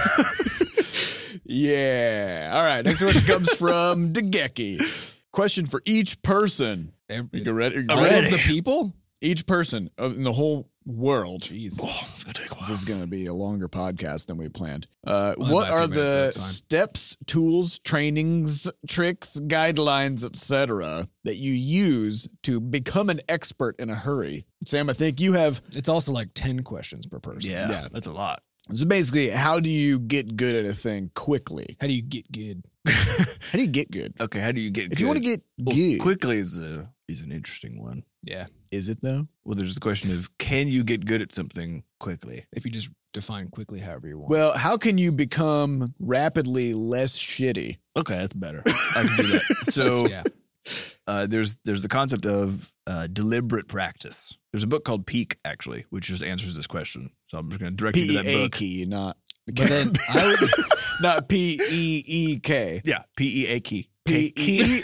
Yeah. All right. Next question comes from Degeki. Question for each person. Every, You ready? all ready. of the people? Each person of, in the whole world. Jeez. Oh, it's gonna take a while. This is going to be a longer podcast than we planned. Uh, Only what about a are few minutes, so the that's fine. steps, tools, trainings, tricks, guidelines, et cetera that you use to become an expert in a hurry? Sam, I think you have. It's also like ten questions per person. Yeah, Yeah. that's a lot. So basically, how do you get good at a thing quickly? How do you get good? How do you get good? Okay, how do you get? If good? you want to get Well, good, quickly is a is an interesting one. Yeah. is it though? Well, there's the question of can you get good at something quickly? If you just define quickly however you want. Well, how can you become rapidly less shitty? Okay, that's better. I can do that. So yeah. uh, there's there's the concept of uh, deliberate practice. There's a book called Peak, actually, which just answers this question. So I'm just going to direct you P to that A book. key, not But then I would, not P E E K. Yeah, P E A key. P E.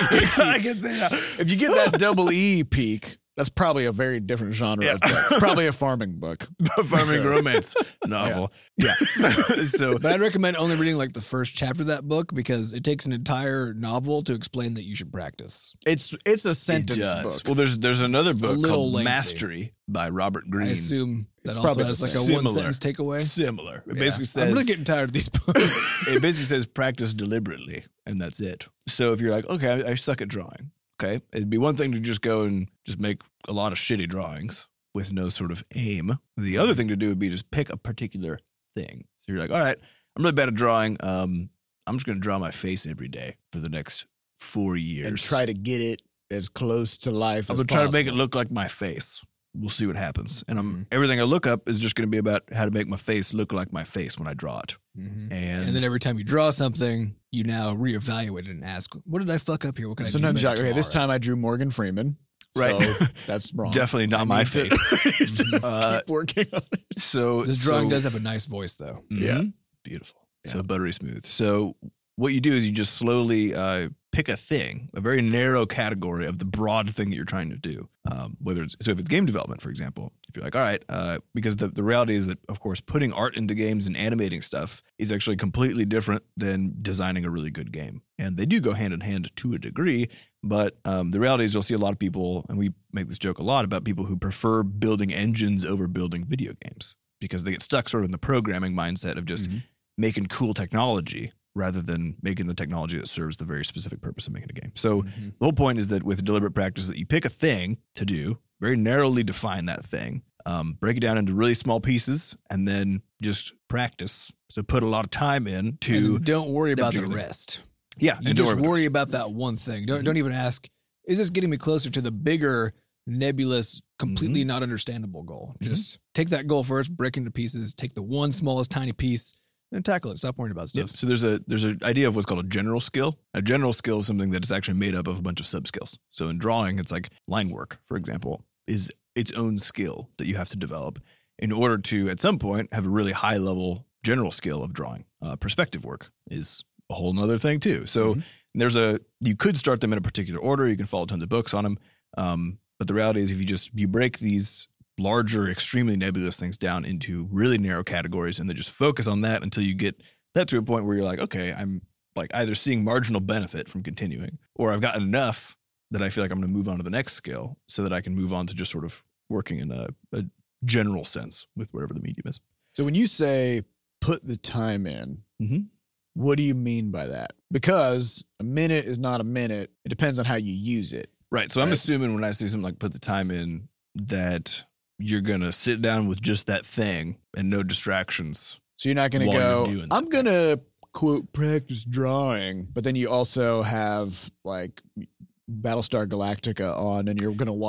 I can say that. If you get that double E peak, that's probably a very different genre Yeah. of book. It's probably a farming book. Farming romance novel. Yeah. So, so but I'd recommend only reading like the first chapter of that book because it takes an entire novel to explain that you should practice. It's it's a it sentence does. book. Well, there's there's another It's a book little called lengthy. Mastery by Robert Greene. I assume that It's also probably has like a similar. one sentence takeaway. Similar. It Yeah. basically says I'm really getting tired of these books. it basically says practice deliberately, and that's it. So if you're like, okay, I, I suck at drawing. Okay, it'd be one thing to just go and just make a lot of shitty drawings with no sort of aim. The other thing to do would be just pick a particular thing. So you're like, all right, I'm really bad at drawing. Um, I'm just going to draw my face every day for the next four years and try to get it as close to life I'm as gonna try to make it possible. look like my face. We'll see what happens. And I'm Mhm. everything I look up is just going to be about how to make my face look like my face when I draw it. Mhm. And, And then every time you draw something, you now reevaluate it and ask, "What did I fuck up here? What can Sometimes I you're do?" like, okay, this tomorrow?" time I drew Morgan Freeman. Right. So that's wrong. definitely not I my need to- face. uh, Keep working on it. so This drawing so, does have a nice voice, though. Yeah. mhm. Beautiful. Yeah. So buttery smooth. So what you do is you just slowly uh, pick a thing, a very narrow category of the broad thing that you're trying to do. Um, whether it's so if it's game development, for example, if you're like, all right, uh, because the, the reality is that, of course, putting art into games and animating stuff is actually completely different than designing a really good game. And they do go hand in hand to a degree. But um, the reality is you'll see a lot of people, and we make this joke a lot about people who prefer building engines over building video games because they get stuck sort of in the programming mindset of just Mhm. making cool technology rather than making the technology that serves the very specific purpose of making a game. So Mhm. the whole point is that with deliberate practice that you pick a thing to do, very narrowly define that thing, um, break it down into really small pieces, and then just practice. So put a lot of time in And to, then don't worry about the particular thing. rest. yeah, You and don't just about worry this. about that one thing. Don't don't even ask, is this getting me closer to the bigger, nebulous, completely not understandable goal? Mhm. Just take that goal first, break into pieces, take the one smallest tiny piece, and tackle it. Stop worrying about Yep. stuff. So there's a there's an idea of what's called a general skill. A general skill is something that is actually made up of a bunch of sub skills. So in drawing, it's like line work, for example, is its own skill that you have to develop in order to at some point have a really high level general skill of drawing. Uh, perspective work is a whole nother thing too. So Mhm. there's a you could start them in a particular order. You can follow tons of books on them. Um, but the reality is if you just you break these larger, extremely nebulous things down into really narrow categories and then just focus on that until you get that to a point where you're like, okay, I'm like either seeing marginal benefit from continuing or I've gotten enough that I feel like I'm going to move on to the next skill so that I can move on to just sort of working in a, a general sense with whatever the medium is. So when you say put the time in, Mhm. what do you mean by that? Because a minute is not a minute. It depends on how you use it. Right. So I'm Right. assuming when I say something like put the time in that you're going to sit down with just that thing and no distractions. So you're not going to While go, you're doing that I'm going to quote practice drawing, but then you also have like Battlestar Galactica on and you're going to watch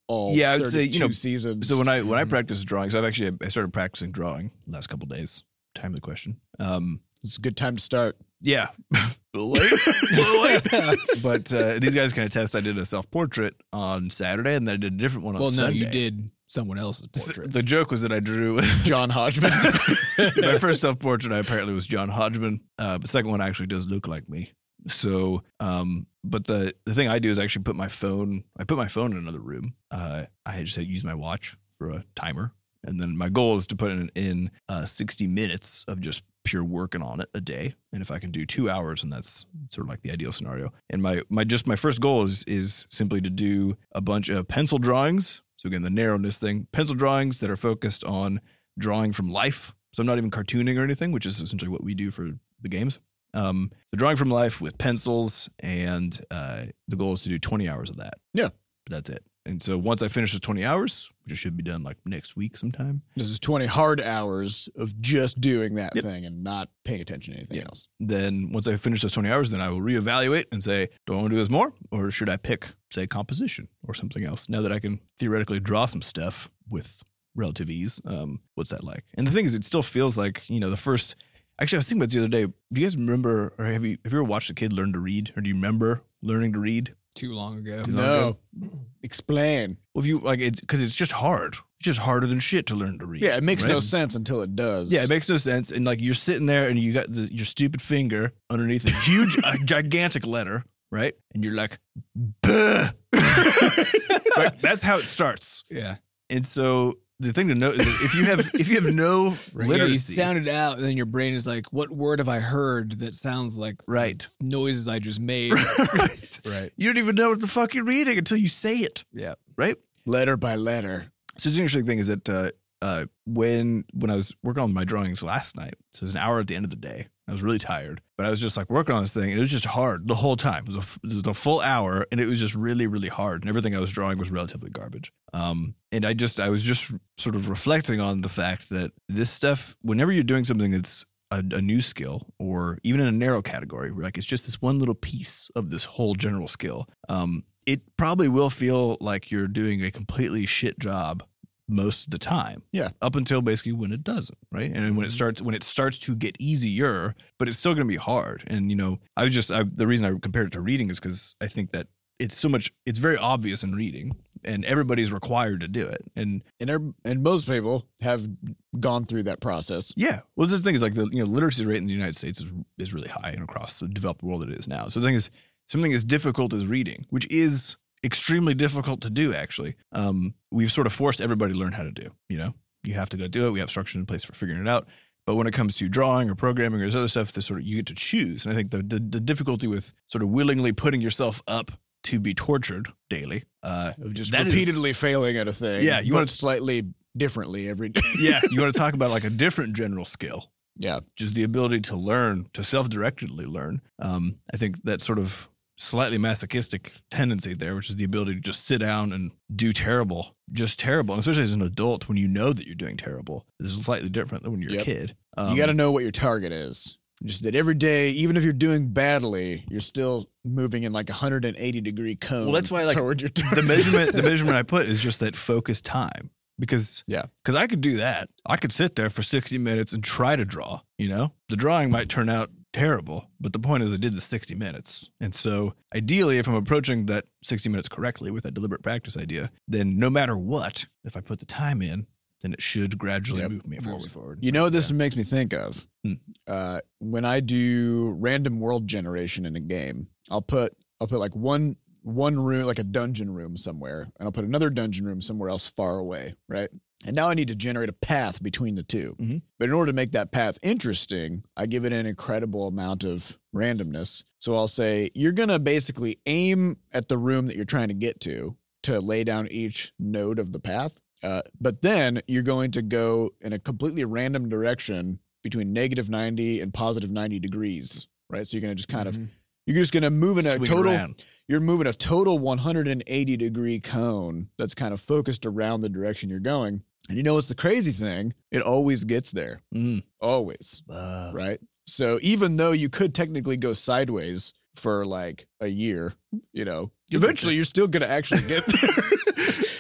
all Yeah, I would say, you know, seasons. So when I when I practice drawing, so I've actually I started practicing drawing the last couple of days. Timely question. Um, it's a good time to start. Yeah. Late. Late. But uh, these guys can attest I did a self-portrait on Saturday, and then I did a different one on well, no, Sunday. you did someone else's portrait. The joke was that I drew John Hodgman. my first self-portrait I apparently was John Hodgman. Uh, but the second one actually does look like me. So, um, but the, the thing I do is actually put my phone, I put my phone in another room. Uh, I just use my watch for a timer. And then my goal is to put in, in uh, sixty minutes of just pure working on it a day. And if I can do two hours, and that's sort of like the ideal scenario. And my, my, just my first goal is, is simply to do a bunch of pencil drawings. So again, the narrowness thing, pencil drawings that are focused on drawing from life. So I'm not even cartooning or anything, which is essentially what we do for the games. Um, so drawing from life with pencils, and uh, the goal is to do twenty hours of that. Yeah. That's it. And so once I finish the twenty hours, which should be done like next week sometime. This is twenty hard hours of just doing that Yep. thing and not paying attention to anything Yeah. else. Then once I finish those twenty hours, then I will reevaluate and say, do I want to do this more, or should I pick, say, composition or something else? Now that I can theoretically draw some stuff with relative ease, um, what's that like? And the thing is, it still feels like, you know, the first. Actually, I was thinking about this the other day. Do you guys remember, or have you have you ever watched a kid learn to read, or do you remember learning to read? Too long ago. No. Explain. Well, if you like it, because it's just hard. It's just harder than shit to learn to read. Yeah, it makes right? no sense until it does. Yeah, it makes no sense. And like you're sitting there and you got the, your stupid finger underneath a huge, a gigantic letter, right? And you're like, "Buh." Right? That's how it starts. Yeah. And so the thing to note is that if you have if you have no Right. Yeah, you literacy, sound it out, and then your brain is like, what word have I heard that sounds like right, noises I just made? right, Right. you don't even know what the fuck you're reading until you say it. Yeah. Right. Letter by letter. So the interesting thing is that uh, uh, when when I was working on my drawings last night, so it was an hour at the end of the day. I was really tired, but I was just like working on this thing, and it was just hard the whole time. It was a, it was a full hour, and it was just really, really hard. And everything I was drawing was relatively garbage. Um, and I just I was just sort of reflecting on the fact that this stuff, whenever you're doing something that's a, a new skill, or even in a narrow category, where like it's just this one little piece of this whole general skill, um, it probably will feel like you're doing a completely shit job most of the time. Yeah. Up until basically when it doesn't, right? And then when it starts when it starts to get easier, but it's still going to be hard. And you know, I was just I, the reason I compared it to reading is because I think that it's so much it's very obvious in reading, and everybody's required to do it. And And er- and most people have gone through that process. yeah, well, this thing is like the you know literacy rate in the United States is is really high, and across the developed world it is now. So the thing is, something as difficult as reading, which is extremely difficult to do, actually, um, we've sort of forced everybody to learn how to do. You know, you have to go do it. We have structure in place for figuring it out. But when it comes to drawing or programming or this other stuff, this sort of you get to choose. And I think the, the the difficulty with sort of willingly putting yourself up to be tortured daily, uh, Of just that is- repeatedly failing at a thing. Yeah, you but want- slightly differently every day. yeah, you want to talk about like a different general skill. Yeah. Just the ability to learn, to self-directedly learn. Um, I think that sort of slightly masochistic tendency there, which is the ability to just sit down and do terrible, just terrible. And especially as an adult, when you know that you're doing terrible, this is slightly different than when you're Yep. a kid. Um, You got to know what your target is. Just that every day, even if you're doing badly, you're still moving in like a one hundred eighty degree cone. Well, that's why, like, toward your the measurement, the measurement I put is just that focused time. Because Yeah. because I could do that. I could sit there for sixty minutes and try to draw, you know? The drawing might turn out terrible, but the point is I did the sixty minutes. And so ideally, if I'm approaching that sixty minutes correctly with that deliberate practice idea, then no matter what, if I put the time in, then it should gradually Yep. move me forward. forward. You know what this makes me think of? Hmm. Uh, when I do random world generation in a game, I'll put I'll put like one one room, like a dungeon room somewhere, and I'll put another dungeon room somewhere else far away, right? And now I need to generate a path between the two. Mhm. But in order to make that path interesting, I give it an incredible amount of randomness. So I'll say, you're going to basically aim at the room that you're trying to get to to lay down each node of the path. Uh, but then you're going to go in a completely random direction between negative ninety and positive ninety degrees, right? So you're going to just kind of, you're just going to move in a Swing total, around. you're moving a total one hundred eighty degree cone that's kind of focused around the direction you're going. And you know what's the crazy thing? It always gets there. Mm. Always, Uh, right? So even though you could technically go sideways for like a year, you know, eventually you're still going to actually get there.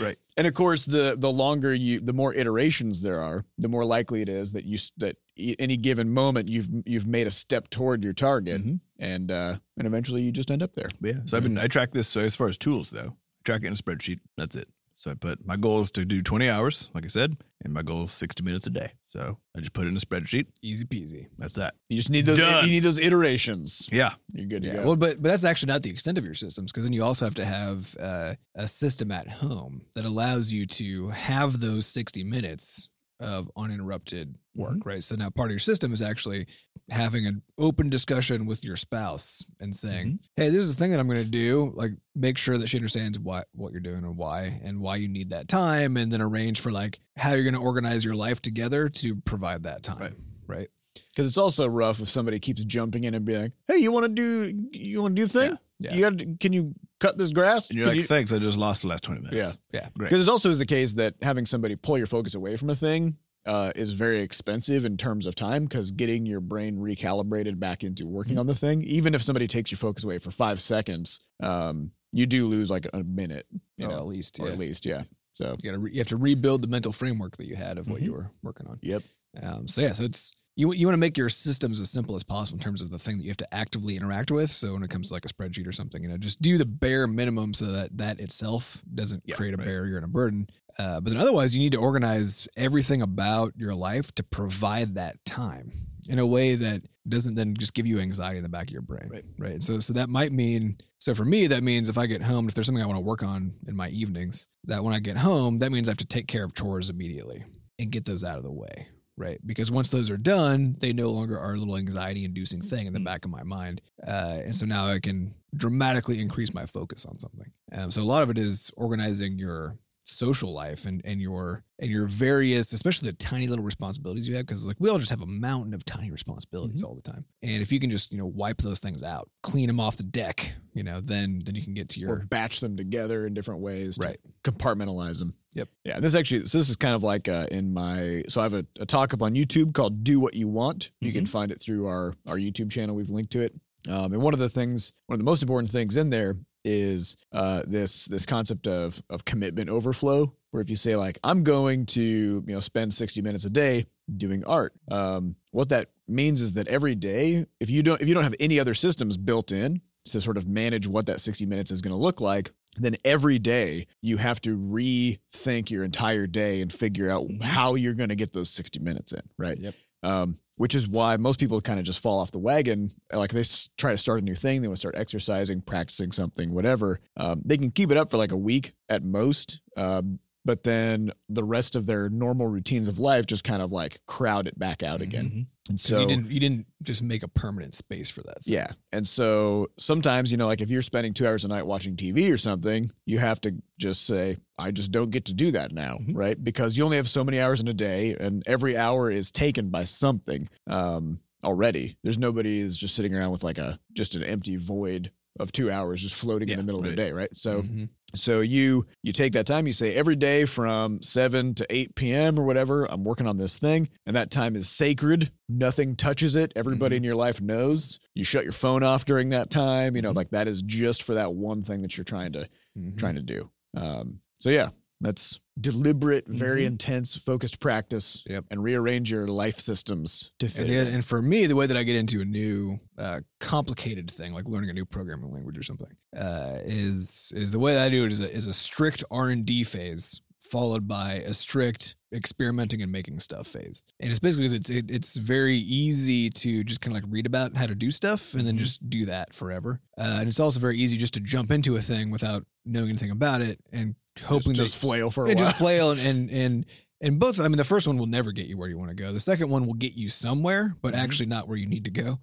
Right. And of course, the the longer you, the more iterations there are, the more likely it is that you that any given moment you've you've made a step toward your target, Mhm. and uh, and eventually you just end up there. But yeah. So I've been I track this. So as far as tools though, I track it in a spreadsheet. That's it. So I put my goal is to do twenty hours, like I said, and my goal is sixty minutes a day. So I just put it in a spreadsheet. Easy peasy. That's that. You just need those. Done. You need those iterations. Yeah. You're good to Yeah. go. Well, but but that's actually not the extent of your systems, because then you also have to have uh, a system at home that allows you to have those sixty minutes of uninterrupted work, Mm-hmm. right? So now part of your system is actually having an open discussion with your spouse and saying, Mm-hmm. "Hey, this is the thing that I'm going to do. Like, make sure that she understands what what you're doing and why, and why you need that time, and then arrange for like how you're going to organize your life together to provide that time." Right. Right. Because it's also rough if somebody keeps jumping in and being like, "Hey, you want to do? You want to do the thing? Yeah. You got? to Can you cut this grass?" And you're Can like, you-" thanks. I just lost the last twenty minutes. Yeah. Yeah. Great. Because it also is the case that having somebody pull your focus away from a thing uh, is very expensive in terms of time, because getting your brain recalibrated back into working on the thing, even if somebody takes your focus away for five seconds, um, you do lose like a minute, you Oh, know, at least, or yeah. at least, yeah. So, You got to re- you have to rebuild the mental framework that you had of what Mm-hmm. you were working on. yep. Um, so yeah, so it's you you want to make your systems as simple as possible in terms of the thing that you have to actively interact with. So when it comes to like a spreadsheet or something, you know, just do the bare minimum so that that itself doesn't Yeah, create a right. barrier and a burden. Uh, but then otherwise, you need to organize everything about your life to provide that time in a way that doesn't then just give you anxiety in the back of your brain. Right. Right. So so that might mean so for me that means if I get home, if there's something I want to work on in my evenings, that when I get home, that means I have to take care of chores immediately and get those out of the way. Right. Because once those are done, they no longer are a little anxiety inducing thing in the back of my mind. Uh, and so now I can dramatically increase my focus on something. Um, so a lot of it is organizing your social life and, and your and your various, especially the tiny little responsibilities you have, because like we all just have a mountain of tiny responsibilities all the time. And if you can just, you know, wipe those things out, clean them off the deck, you know, then then you can get to your Or batch them together in different ways to Right. compartmentalize them. Yep. Yeah. This actually, so this is kind of like uh, in my, so I have a, a talk up on YouTube called Do What You Want. You can find it through our, our YouTube channel. We've linked to it. Um, and one of the things, one of the most important things in there is uh, this this concept of of commitment overflow, where if you say like, I'm going to, you know, spend sixty minutes a day doing art, um, what that means is that every day, if you don't if you don't have any other systems built in to sort of manage what that sixty minutes is going to look like, then every day you have to rethink your entire day and figure out how you're going to get those sixty minutes in, right? Yep. Um, which is why most people kind of just fall off the wagon. Like they s- try to start a new thing. They want to start exercising, practicing something, whatever. Um, they can keep it up for like a week at most. Um, but then the rest of their normal routines of life just kind of like crowd it back out again. Mhm. And because so you didn't you didn't just make a permanent space for that thing. yeah. And so sometimes, you know, like if you're spending two hours a night watching T V or something, you have to just say, I just don't get to do that now, Mhm. right? Because you only have so many hours in a day and every hour is taken by something um, already. There's nobody is just sitting around with like a, just an empty void of two hours just floating in Yeah, the middle of right. the day, right? So Mhm. so you you take that time, you say every day from seven to eight p.m. or whatever, I'm working on this thing, and that time is sacred. Nothing touches it. Everybody in your life knows. You shut your phone off during that time. You know, like that is just for that one thing that you're trying to Mhm. trying to do. Um, so yeah, that's deliberate, very intense, focused practice, Yep. and rearrange your life systems to fit. And, it the- in. and for me, the way that I get into a new uh, complicated thing, like learning a new programming language or something, uh, is is the way that I do it is a, is a strict R and D phase followed by a strict experimenting and making stuff phase. And it's basically because it's it, it's very easy to just kind of like read about how to do stuff and then just do that forever. Uh, and it's also very easy just to jump into a thing without knowing anything about it and hoping just, that just flail for a and while. just flail and, and and and both. I mean, the first one will never get you where you want to go. The second one will get you somewhere, but Mm-hmm. actually not where you need to go.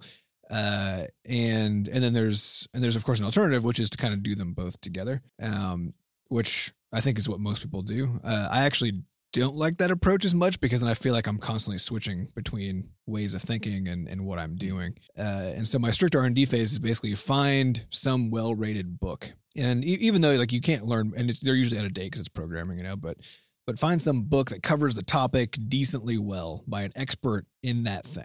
Uh, and and then there's and there's of course an alternative, which is to kind of do them both together. Um, which I think is what most people do. Uh, I actually don't like that approach as much because then I feel like I'm constantly switching between ways of thinking and, and what I'm doing. Uh, and so my strict R and D phase is basically find some well-rated book. And e- even though like you can't learn, and it's, they're usually out of date because it's programming, you know, but but find some book that covers the topic decently well by an expert in that thing.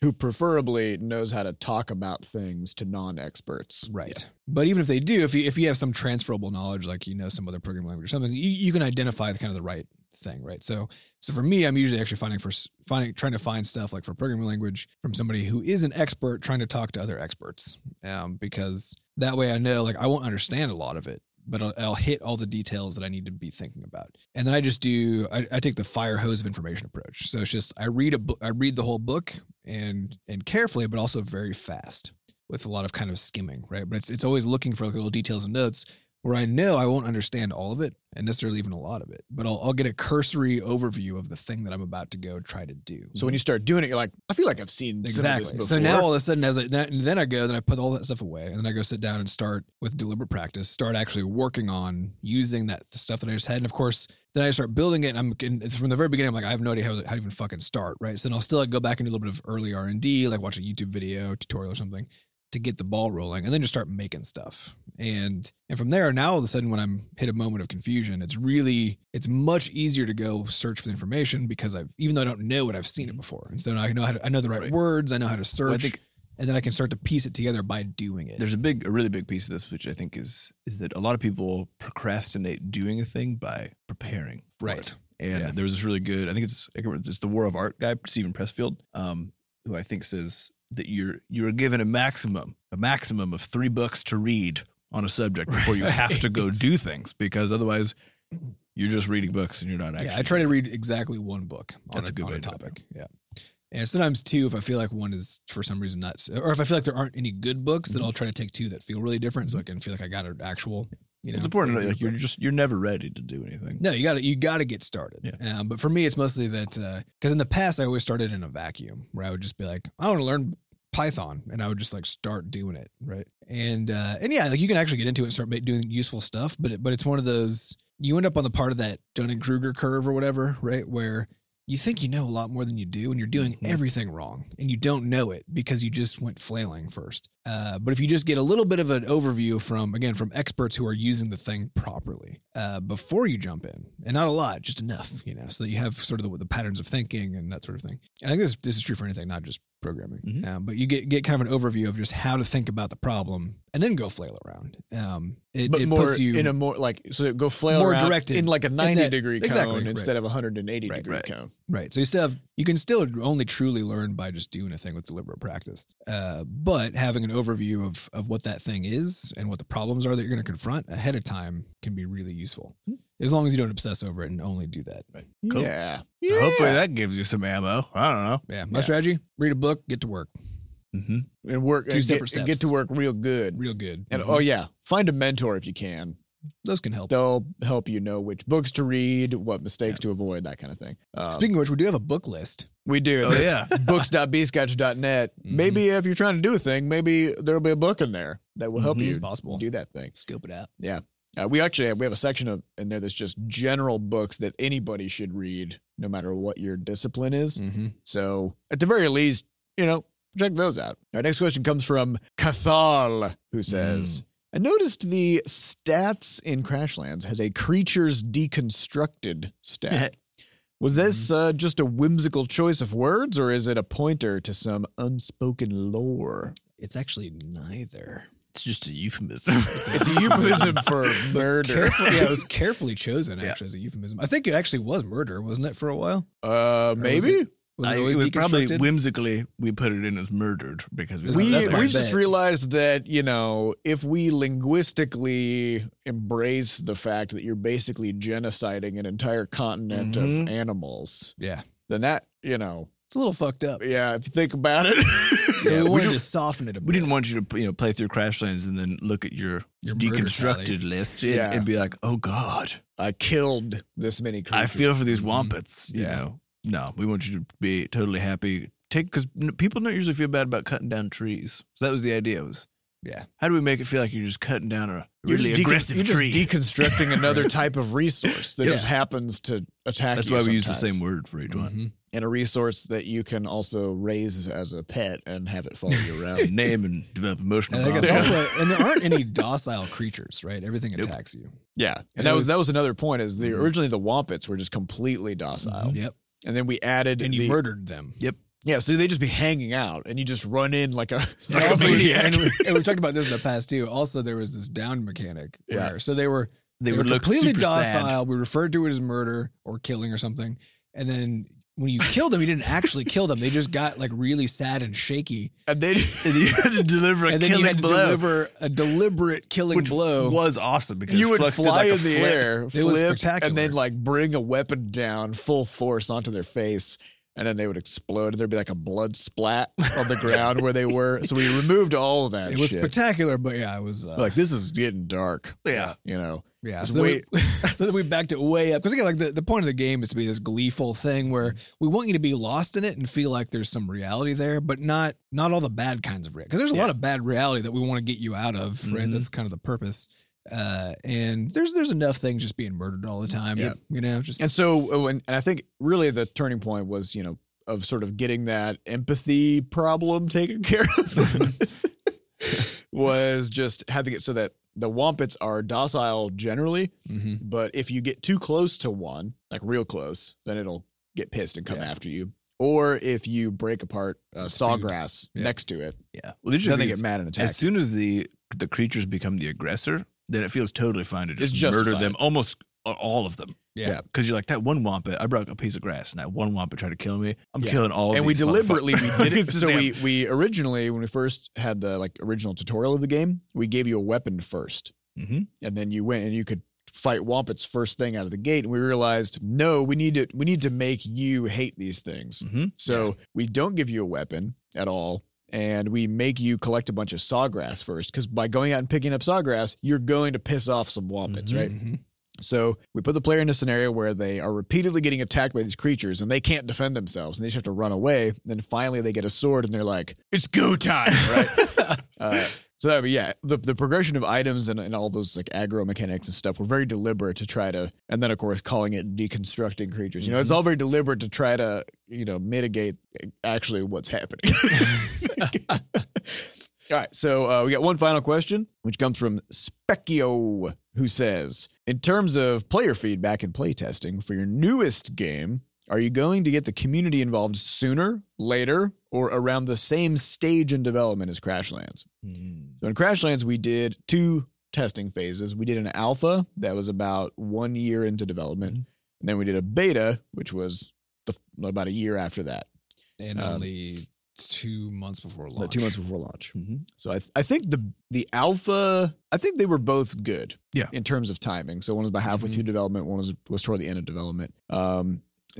who preferably knows how to talk about things to non-experts. Right. But even if they do, if you if you have some transferable knowledge, like you know some other programming language or something, you, you can identify the kind of the right thing, right? So so for me, I'm usually actually finding for finding trying to find stuff like for programming language from somebody who is an expert trying to talk to other experts, um, because that way I know like I won't understand a lot of it, but I'll, I'll hit all the details that I need to be thinking about. And then I just do, I, I take the fire hose of information approach. So it's just, I read a book, I read the whole book and, and carefully, but also very fast with a lot of kind of skimming, right? But it's, it's always looking for like little details and notes where I know I won't understand all of it and necessarily even a lot of it, but I'll, I'll get a cursory overview of the thing that I'm about to go try to do. So when you start doing it, you're like, I feel like I've seen Exactly. some of this So before. now all of a sudden, as I, then I go, then I put all that stuff away, and then I go sit down and start with deliberate practice, start actually working on using that stuff that I just had. And of course, then I start building it. And I'm and from the very beginning, I'm like, I have no idea how, how to even fucking start, right? So then I'll still like, go back and do a little bit of early R and D, like watch a YouTube video, tutorial or something to get the ball rolling, and then just start making stuff. And and from there, now all of a sudden when I'm hit a moment of confusion, it's really, it's much easier to go search for the information because I've, even though I don't know it, I've seen it before. And so now I know how to, I know the right, Right. words, I know how to search, Well, I think and then I can start to piece it together by doing it. there's a big, a really big piece of this, which I think is is that a lot of people procrastinate doing a thing by preparing for Right. it. And Yeah. there's this really good, I think it's I can't remember, it's the War of Art guy, Stephen Pressfield, um, who I think says that you're you're given a maximum, a maximum of three books to read on a subject before you have to go do things, because otherwise you're just reading books and you're not actually. Yeah, I try to read exactly one book on That's a, a good on way a to do it. topic. Yeah. And sometimes two, if I feel like one is for some reason not, or if I feel like there aren't any good books, then I'll try to take two that feel really different so I can feel like I got an actual, you know. It's important. Like you're just you're never ready to do anything. No, you got to you got to get started. Yeah. Um, but for me, it's mostly that because in the past I always started in a vacuum where I would just be like, I want to learn Python, and I would just like start doing it, right? And uh, and yeah, like you can actually get into it and start ma- doing useful stuff, but it, but it's one of those you end up on the part of that Dunning-Kruger curve or whatever, right? Where you think you know a lot more than you do, and you're doing Mm-hmm. everything wrong, and you don't know it because you just went flailing first. Uh, but if you just get a little bit of an overview from, again, from experts who are using the thing properly uh, before you jump in, and not a lot, just enough, you know, so that you have sort of the, the patterns of thinking and that sort of thing. And I think this, this is true for anything, not just programming. Mhm. Um, but you get, get kind of an overview of just how to think about the problem and then go flail around. Um, it, but it more puts you in a more like, so go flail more around directed in like a in ninety that- degree cone exactly, instead right. of a one hundred eighty Right, degree right. cone. Right. So you still have, you can still only truly learn by just doing a thing with deliberate practice. Uh, but having an overview of, of what that thing is and what the problems are that you're going to confront ahead of time can be really useful. As long as you don't obsess over it and only do that. Right. Cool. Yeah. So yeah. hopefully that gives you some ammo. I don't know. Yeah. My Yeah. strategy, read a book, get to work. Mm-hmm. and work Two and separate get, and steps. get to work real good. Real good. And oh yeah, find a mentor if you can. Those can help. They'll help you know which books to read, what mistakes to avoid, that kind of thing. Um, Speaking of which, we do have a book list. we do. Oh yeah. books dot b sketch dot net. Mhm. Maybe if you're trying to do a thing, maybe there'll be a book in there that will help Mhm. you It's possible. do that thing. Scope it out. Yeah. Uh, we actually have, we have a section of in there that's just general books that anybody should read, no matter what your discipline is. Mm-hmm. So at the very least, you know, check those out. Our next question comes from Cathal, who says, I noticed the stats in Crashlands has a creatures deconstructed stat. Was this uh, just a whimsical choice of words, or is it a pointer to some unspoken lore? It's actually neither. It's just a euphemism. It's a euphemism for murder. Carefully, yeah, it was carefully chosen Yeah. actually as a euphemism. I think it actually was murder, wasn't it, for a while? Uh, was maybe. Was I, it always it was probably deconstructed? whimsically we put it in as murdered because we, That's We, that's my we just bet. realized that, you know, if we linguistically embrace the fact that you're basically genociding an entire continent Mhm. of animals, Yeah. then that, you know, It's a little fucked up. yeah, if you think about it. So Yeah, we we wanted don't- to soften it a bit. we didn't want you to you know play through Crashlands and then look at your, Your murder deconstructed tally. list and, Yeah. and be like, oh God, I killed this many creatures. I feel for these Mhm. wampets. You Yeah. know, no, we want you to be totally happy. Take because people don't usually feel bad about cutting down trees. So that was the idea. Was Yeah. how do we make it feel like you're just cutting down a You're really just decon- aggressive you're tree? just deconstructing another type of resource that Yeah. just happens to attack That's you why we use the sometimes. same word for each one. Mhm. And a resource that you can also raise as a pet and have it follow you around. Name and develop emotional And, I think bonds. it's also, and there aren't any docile creatures, right? Everything Nope. attacks you. Yeah, and, And that it was, was- that was another point. Is the Mhm. originally the Wampets were just completely docile, Yep. and then we added And you the murdered them. Yep. Yeah, so they just be hanging out, and you just run in like a, And, like a also, maniac. and, we, and we talked about this in the past too. Also, there was this down mechanic. Yeah. Where, so they were They, they, would were look completely super docile. sad. We referred to it as murder or killing or something. And then when you killed them, you didn't actually kill them. They just got like really sad and shaky. And they And you had to deliver a And then you killing had to blow, deliver a deliberate killing which blow. was awesome because you would Flux did fly like a in the flip. air, It was flip, spectacular. and then like bring a weapon down full force onto their face, and then they would explode. There'd be like a blood splat on the ground where they were. So we removed all of that It was shit. spectacular, but yeah, it was uh, Like, this is getting dark. Yeah. You know? yeah. it's So, way- then we, so then we backed it way up because again, like the, the point of the game is to be this gleeful thing where we want you to be lost in it and feel like there's some reality there, but not not all the bad kinds of reality. Because there's a lot of bad reality that we want to get you out of, right? Mhm. That's kind of the purpose. Uh, and there's there's enough things just being murdered all the time. Yeah. that, you know, just And so, and, and I think really the turning point was, you know, of sort of getting that empathy problem taken care of was just having it so that the Wompits are docile generally, Mhm. but if you get too close to one, like real close, then it'll get pissed and come Yeah. after you. Or if you break apart uh, sawgrass Yeah. next to it, Yeah. Well, the then they interesting get thing is, mad and attack. as soon as the the creatures become the aggressor, then it feels totally fine to just It's murder justified. them, almost all of them. yeah. yeah. Because you're like, that one Wompit, I broke a piece of grass, and that one Wompit tried to kill me. I'm Yeah. killing all of and we these deliberately we motherfuckers. did it. It's So just, we yeah. we originally when we first had the like original tutorial of the game, we gave you a weapon first, Mhm. and then you went and you could fight Wompits first thing out of the gate. And we realized, no, we need to we need to make you hate these things. Mhm. So we don't give you a weapon at all. And we make you collect a bunch of sawgrass first, because by going out and picking up sawgrass, you're going to piss off some Wompits, Mhm. right? Mhm. So we put the player in a scenario where they are repeatedly getting attacked by these creatures and they can't defend themselves and they just have to run away. Then finally they get a sword and they're like, it's go time, right? uh, so that would be, yeah, the, the progression of items and, and all those like aggro mechanics and stuff were very deliberate to try to, and then of course calling it deconstructing creatures. You know, it's all very deliberate to try to, you know, mitigate actually what's happening. All right, so uh, we got one final question, which comes from Specchio, who says, in terms of player feedback and playtesting for your newest game, are you going to get the community involved sooner, later, or around the same stage in development as Crashlands? Mm. So in Crashlands, we did two testing phases. We did an alpha that was about one year into development, and then we did a beta, which was the, about a year after that. And Um, only two months before Like launch. two months before launch. Mhm. So I th- I think the the alpha, I think they were both good. Yeah. In terms of timing. So one was about halfway Mhm. through development, one was was toward the end of development. Um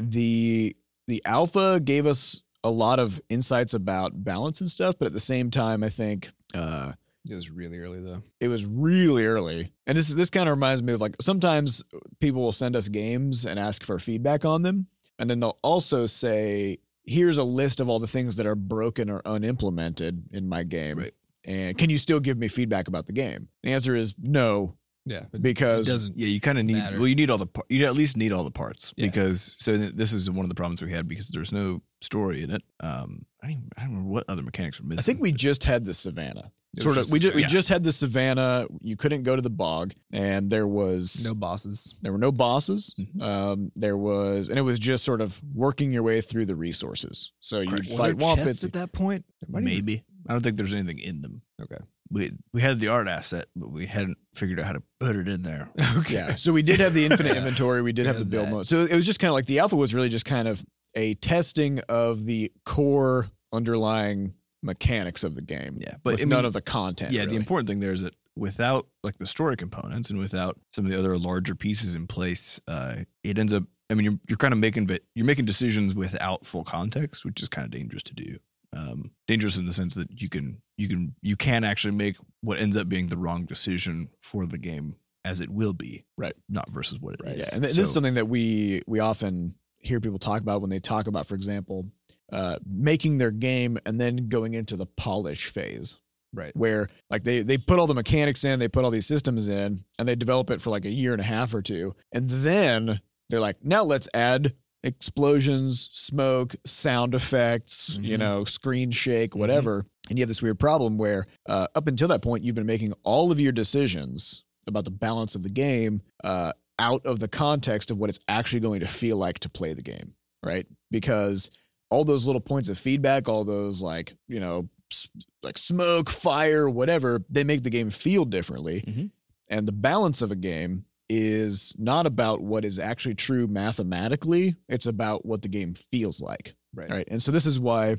the the alpha gave us a lot of insights about balance and stuff, but at the same time I think uh It was really early though. it was really early. And this this kind of reminds me of like sometimes people will send us games and ask for feedback on them. And then they'll also say, here's a list of all the things that are broken or unimplemented in my game. Right. And can you still give me feedback about the game? The answer is no, Yeah. It, because it doesn't. Yeah, you kind of need. matter. Well, you need all the. par- You at least need all the parts Yeah. because. So th- this is one of the problems we had because there's no story in it. Um, I don't, even, I don't remember what other mechanics were missing. I think we just had the savannah. It Sort was of. We just- just we yeah. just had the savannah. You couldn't go to the bog, and there was No bosses. There were no bosses. Mhm. Um, there was, and it was just sort of working your way through the resources. So you Correct. would Were fight there chests Wompits. at that point? There might even- maybe. I don't think there's anything in them. Okay. We we had the art asset, but we hadn't figured out how to put it in there. Okay. Yeah. So we did have the infinite inventory. We did We have the had build that. mode. So it was just kind of like the alpha was really just kind of a testing of the core underlying mechanics of the game. Yeah, But but I mean, none of the content. yeah, really. the important thing there is that without like the story components and without some of the other larger pieces in place, uh, it ends up. I mean, you're you're kind of making, but you're making decisions without full context, which is kind of dangerous to do. Um, dangerous in the sense that you can you can you can actually make what ends up being the wrong decision for the game as it will be, Right. Not versus what it is. Right. Yeah. And th- this is So- something that we we often hear people talk about when they talk about, for example, uh, making their game and then going into the polish phase. Right. Where like they they put all the mechanics in, they put all these systems in, and they develop it for like a year and a half or two, and then they're like, now let's add explosions, smoke, sound effects, you Mhm. know, screen shake, whatever. And you have this weird problem where uh, up until that point, you've been making all of your decisions about the balance of the game uh, out of the context of what it's actually going to feel like to play the game, right? Because all those little points of feedback, all those like, you know, s- like smoke, fire, whatever, they make the game feel differently. Mhm. And the balance of a game is not about what is actually true mathematically. It's about what the game feels like. Right. Right. And so this is why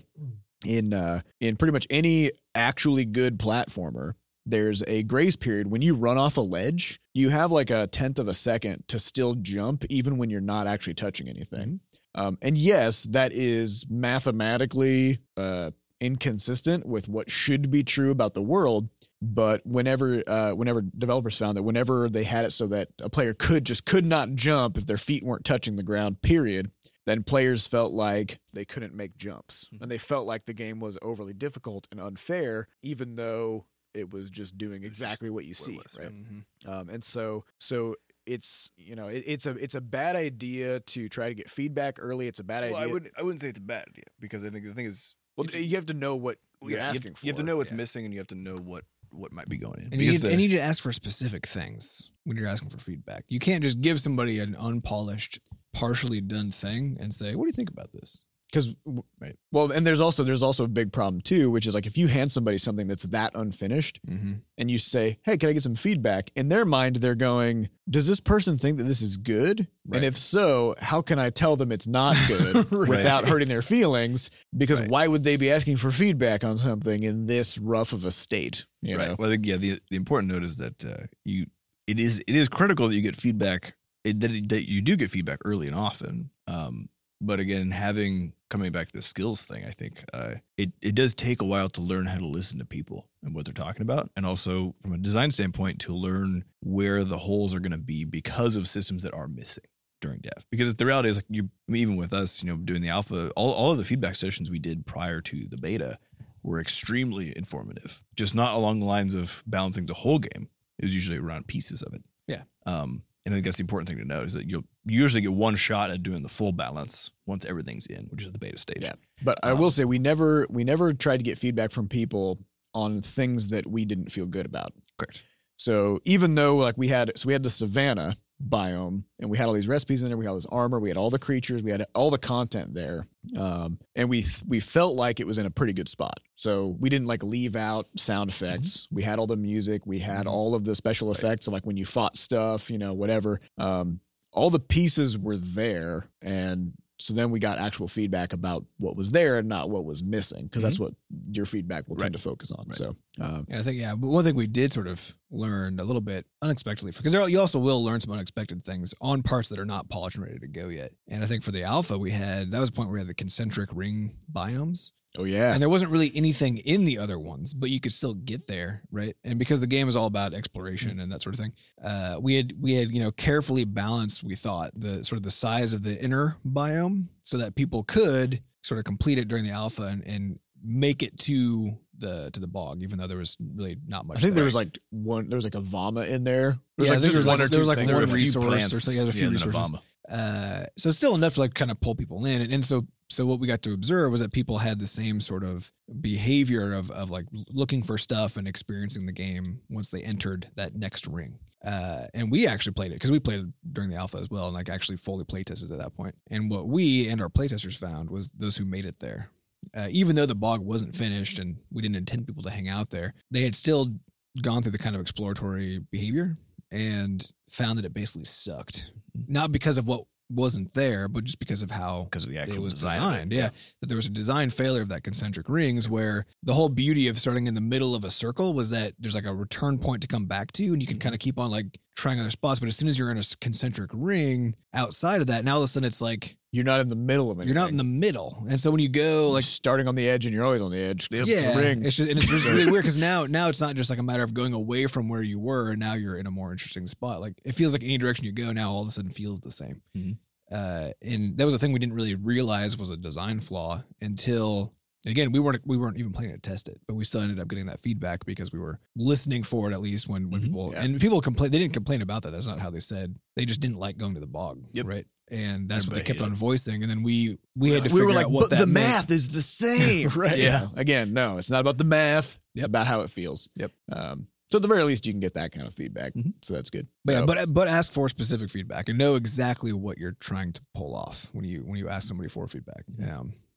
in uh, in pretty much any actually good platformer, there's a grace period. When you run off a ledge, you have like a tenth of a second to still jump, even when you're not actually touching anything. Um, and yes, that is mathematically uh, inconsistent with what should be true about the world. But whenever, uh, whenever developers found that whenever they had it so that a player could just could not jump if their feet weren't touching the ground, period, then players felt like they couldn't make jumps, and they felt like the game was overly difficult and unfair, even though it was just doing exactly what you see, right? Mm-hmm. Um, and so, so it's you know, it, it's a it's a bad idea to try to get feedback early. It's a bad Well, idea. I wouldn't I wouldn't say it's a bad idea because I think the thing is well, you have to know what well, you're yeah, you asking have, for. you have to know what's Yeah. missing, and you have to know what what might be going in. And you, Because need, the- and you need to ask for specific things when you're asking for feedback. You can't just give somebody an unpolished, partially done thing and say, "What do you think about this?" Because right. Well, and there's also there's also a big problem too, which is like if you hand somebody something that's that unfinished Mm-hmm. and you say, "Hey, can I get some feedback?" In their mind, they're going, "Does this person think that this is good? Right. And if so, how can I tell them it's not good without Right. hurting their feelings? Because Right. why would they be asking for feedback on something in this rough of a state?" You right. know, Well, I think, yeah. The the important note is that uh, you it is it is critical that you get feedback it, that that you do get feedback early and often. Um, but again, having coming back to the skills thing, I think uh, it it does take a while to learn how to listen to people and what they're talking about, and also from a design standpoint to learn where the holes are going to be because of systems that are missing during dev. Because the reality is, like you, I mean, even with us, you know, doing the alpha, all all of the feedback sessions we did prior to the beta were extremely informative. Just not along the lines of balancing the whole game. It was usually around pieces of it. Yeah. Um, and I think that's the important thing to know is that you'll usually get one shot at doing the full balance once everything's in, which is the beta stage. yeah. But I Um, will say we never we never tried to get feedback from people on things that we didn't feel good about. Correct. So even though like we had, so we had the savannah biome and we had all these recipes in there, we had all this armor, we had all the creatures, we had all the content there. Um, and we, th- we felt like it was in a pretty good spot. So we didn't like leave out sound effects. We had all the music, we had all of the special effects of like when you fought stuff, you know, whatever. Um, all the pieces were there. And so then we got actual feedback about what was there and not what was missing. Cause that's what your feedback will tend to focus on. So, um, And I think, yeah, but one thing we did sort of learn a little bit unexpectedly, because there, you also will learn some unexpected things on parts that are not polished and ready to go yet. And I think for the alpha, we had, that was a point where we had the concentric ring biomes. oh yeah. And there wasn't really anything in the other ones, but you could still get there, right? And because the game is all about exploration and that sort of thing, uh, we had we had you know carefully balanced, we thought, the sort of the size of the inner biome so that people could sort of complete it during the alpha and, and make it to the to the bog, even though there was really not much. I think there there was like one, there was like a vomit in there. There was Yeah, like I think just there was one like- or there two was like things. one There were a few resource or plants, something, yeah, there's a few yeah, and then a resources. vomit. Uh, so it's still enough to like kind of pull people in. And, and so, so what we got to observe was that people had the same sort of behavior of, of like looking for stuff and experiencing the game once they entered that next ring. Uh, and we actually played it because we played it during the alpha as well. And like actually fully play tested at that point. And what we and our playtesters found was those who made it there, uh, even though the bog wasn't finished and we didn't intend people to hang out there, they had still gone through the kind of exploratory behavior and found that it basically sucked. Not because of what wasn't there, but just because of how Because of the it actual was design of it. designed. Yeah. That there was a design failure of that concentric rings where the whole beauty of starting in the middle of a circle was that there's like a return point to come back to and you can kind of keep on like trying other spots. But as soon as you're in a concentric ring outside of that, now all of a sudden it's like You're not in the middle of anything. you're not in the middle. And so when you go like like starting on the edge and you're always on the edge. It's yeah, a ring. it's just and it's just really weird because now now it's not just like a matter of going away from where you were and now you're in a more interesting spot. Like it feels like any direction you go now all of a sudden feels the same. Mhm. Uh, and that was a thing we didn't really realize was a design flaw until again we weren't we weren't even planning to test it, but we still ended up getting that feedback because we were listening for it at least when when Mhm. people Yeah. and people complain they didn't complain about that. That's not how they said. They just didn't like going to the bog, Yep. right? And that's what they Everybody kept hated on it. voicing. And then we we had to we figure were like, out what but that the meant. math is the same. Right. Yeah. Again, no, it's not about the math. It's Yep. about how it feels. Yep. Um, so at the very least, you can get that kind of feedback. Mhm. So that's good. But yeah, So- but but ask for specific feedback and know exactly what you're trying to pull off when you when you ask somebody for feedback. Um,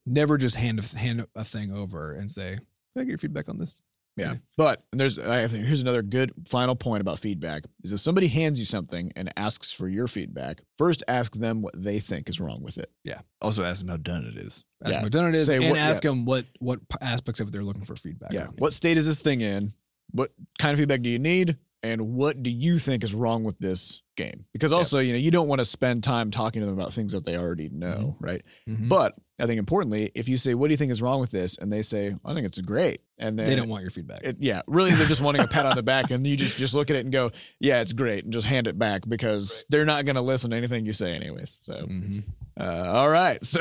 Never just hand a, hand a thing over and say, "Can I get your feedback on this?" Yeah. But and there's I think here's another good final point about feedback is if somebody hands you something and asks for your feedback, first ask them what they think is wrong with it. Also ask them how done it is. Ask Yeah. them what done it is, Say and what- ask them what what p- aspects of it they're looking for feedback. Yeah. on. What state is this thing in? What kind of feedback do you need? And what do you think is wrong with this game? Because also, you know, you don't want to spend time talking to them about things that they already know, right? Mhm. But I think importantly, if you say, "What do you think is wrong with this?" and they say, "I think it's great," and then They don't want your feedback. it, yeah, really, they're just wanting a pat on the back, and you just just look at it and go, "Yeah, it's great," and just hand it back because they're not going to listen to anything you say anyways. So, Mhm. uh, all right, so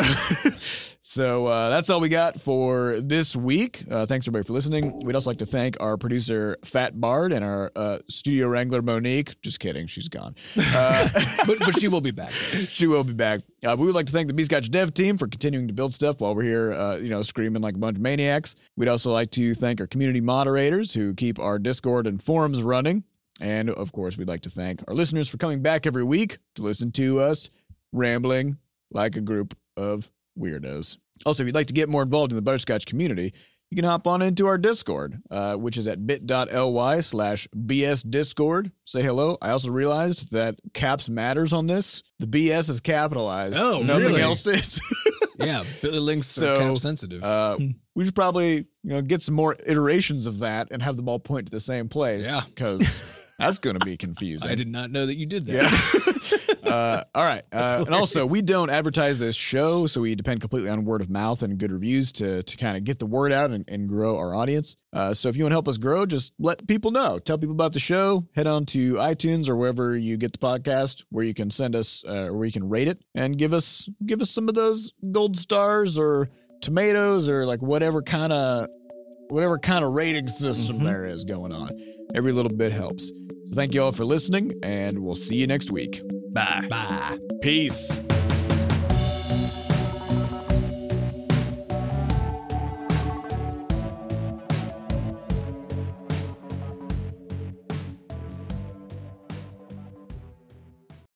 so uh, that's all we got for this week. Uh, thanks everybody for listening. We'd also like to thank our producer Fat Bard and our uh, studio wrangler Monique. Just kidding, she's gone. Uh, but but she will be back. she will be back. Uh, we would like to thank the B-Scotch dev team for continuing to build stuff while we're here, uh, you know, screaming like a bunch of maniacs. We'd also like to thank our community moderators who keep our Discord and forums running. And, of course, we'd like to thank our listeners for coming back every week to listen to us rambling like a group of weirdos. Also, if you'd like to get more involved in the Butterscotch community, you can hop on into our Discord, uh, which is at bit.ly slash bsdiscord. Say hello. I also realized that caps matters on this. The B S is capitalized. Oh, Nothing really? else is. Yeah, Billy Link's So, so cap sensitive. uh, we should probably, you know, get some more iterations of that and have them all point to the same place. Yeah. Because that's going to be confusing. I did not know that you did that. Yeah. uh, all right. Uh, and also, hilarious. we don't advertise this show, so we depend completely on word of mouth and good reviews to to kind of get the word out and, and grow our audience. Uh, so if you want to help us grow, just let people know. Tell people about the show. Head on to iTunes or wherever you get the podcast, where you can send us uh, or where you can rate it and give us give us some of those gold stars or tomatoes or like whatever kind of whatever kind of rating system Mm-hmm. there is going on. Every little bit helps. So thank you all for listening, and we'll see you next week. Bye. Bye. Peace.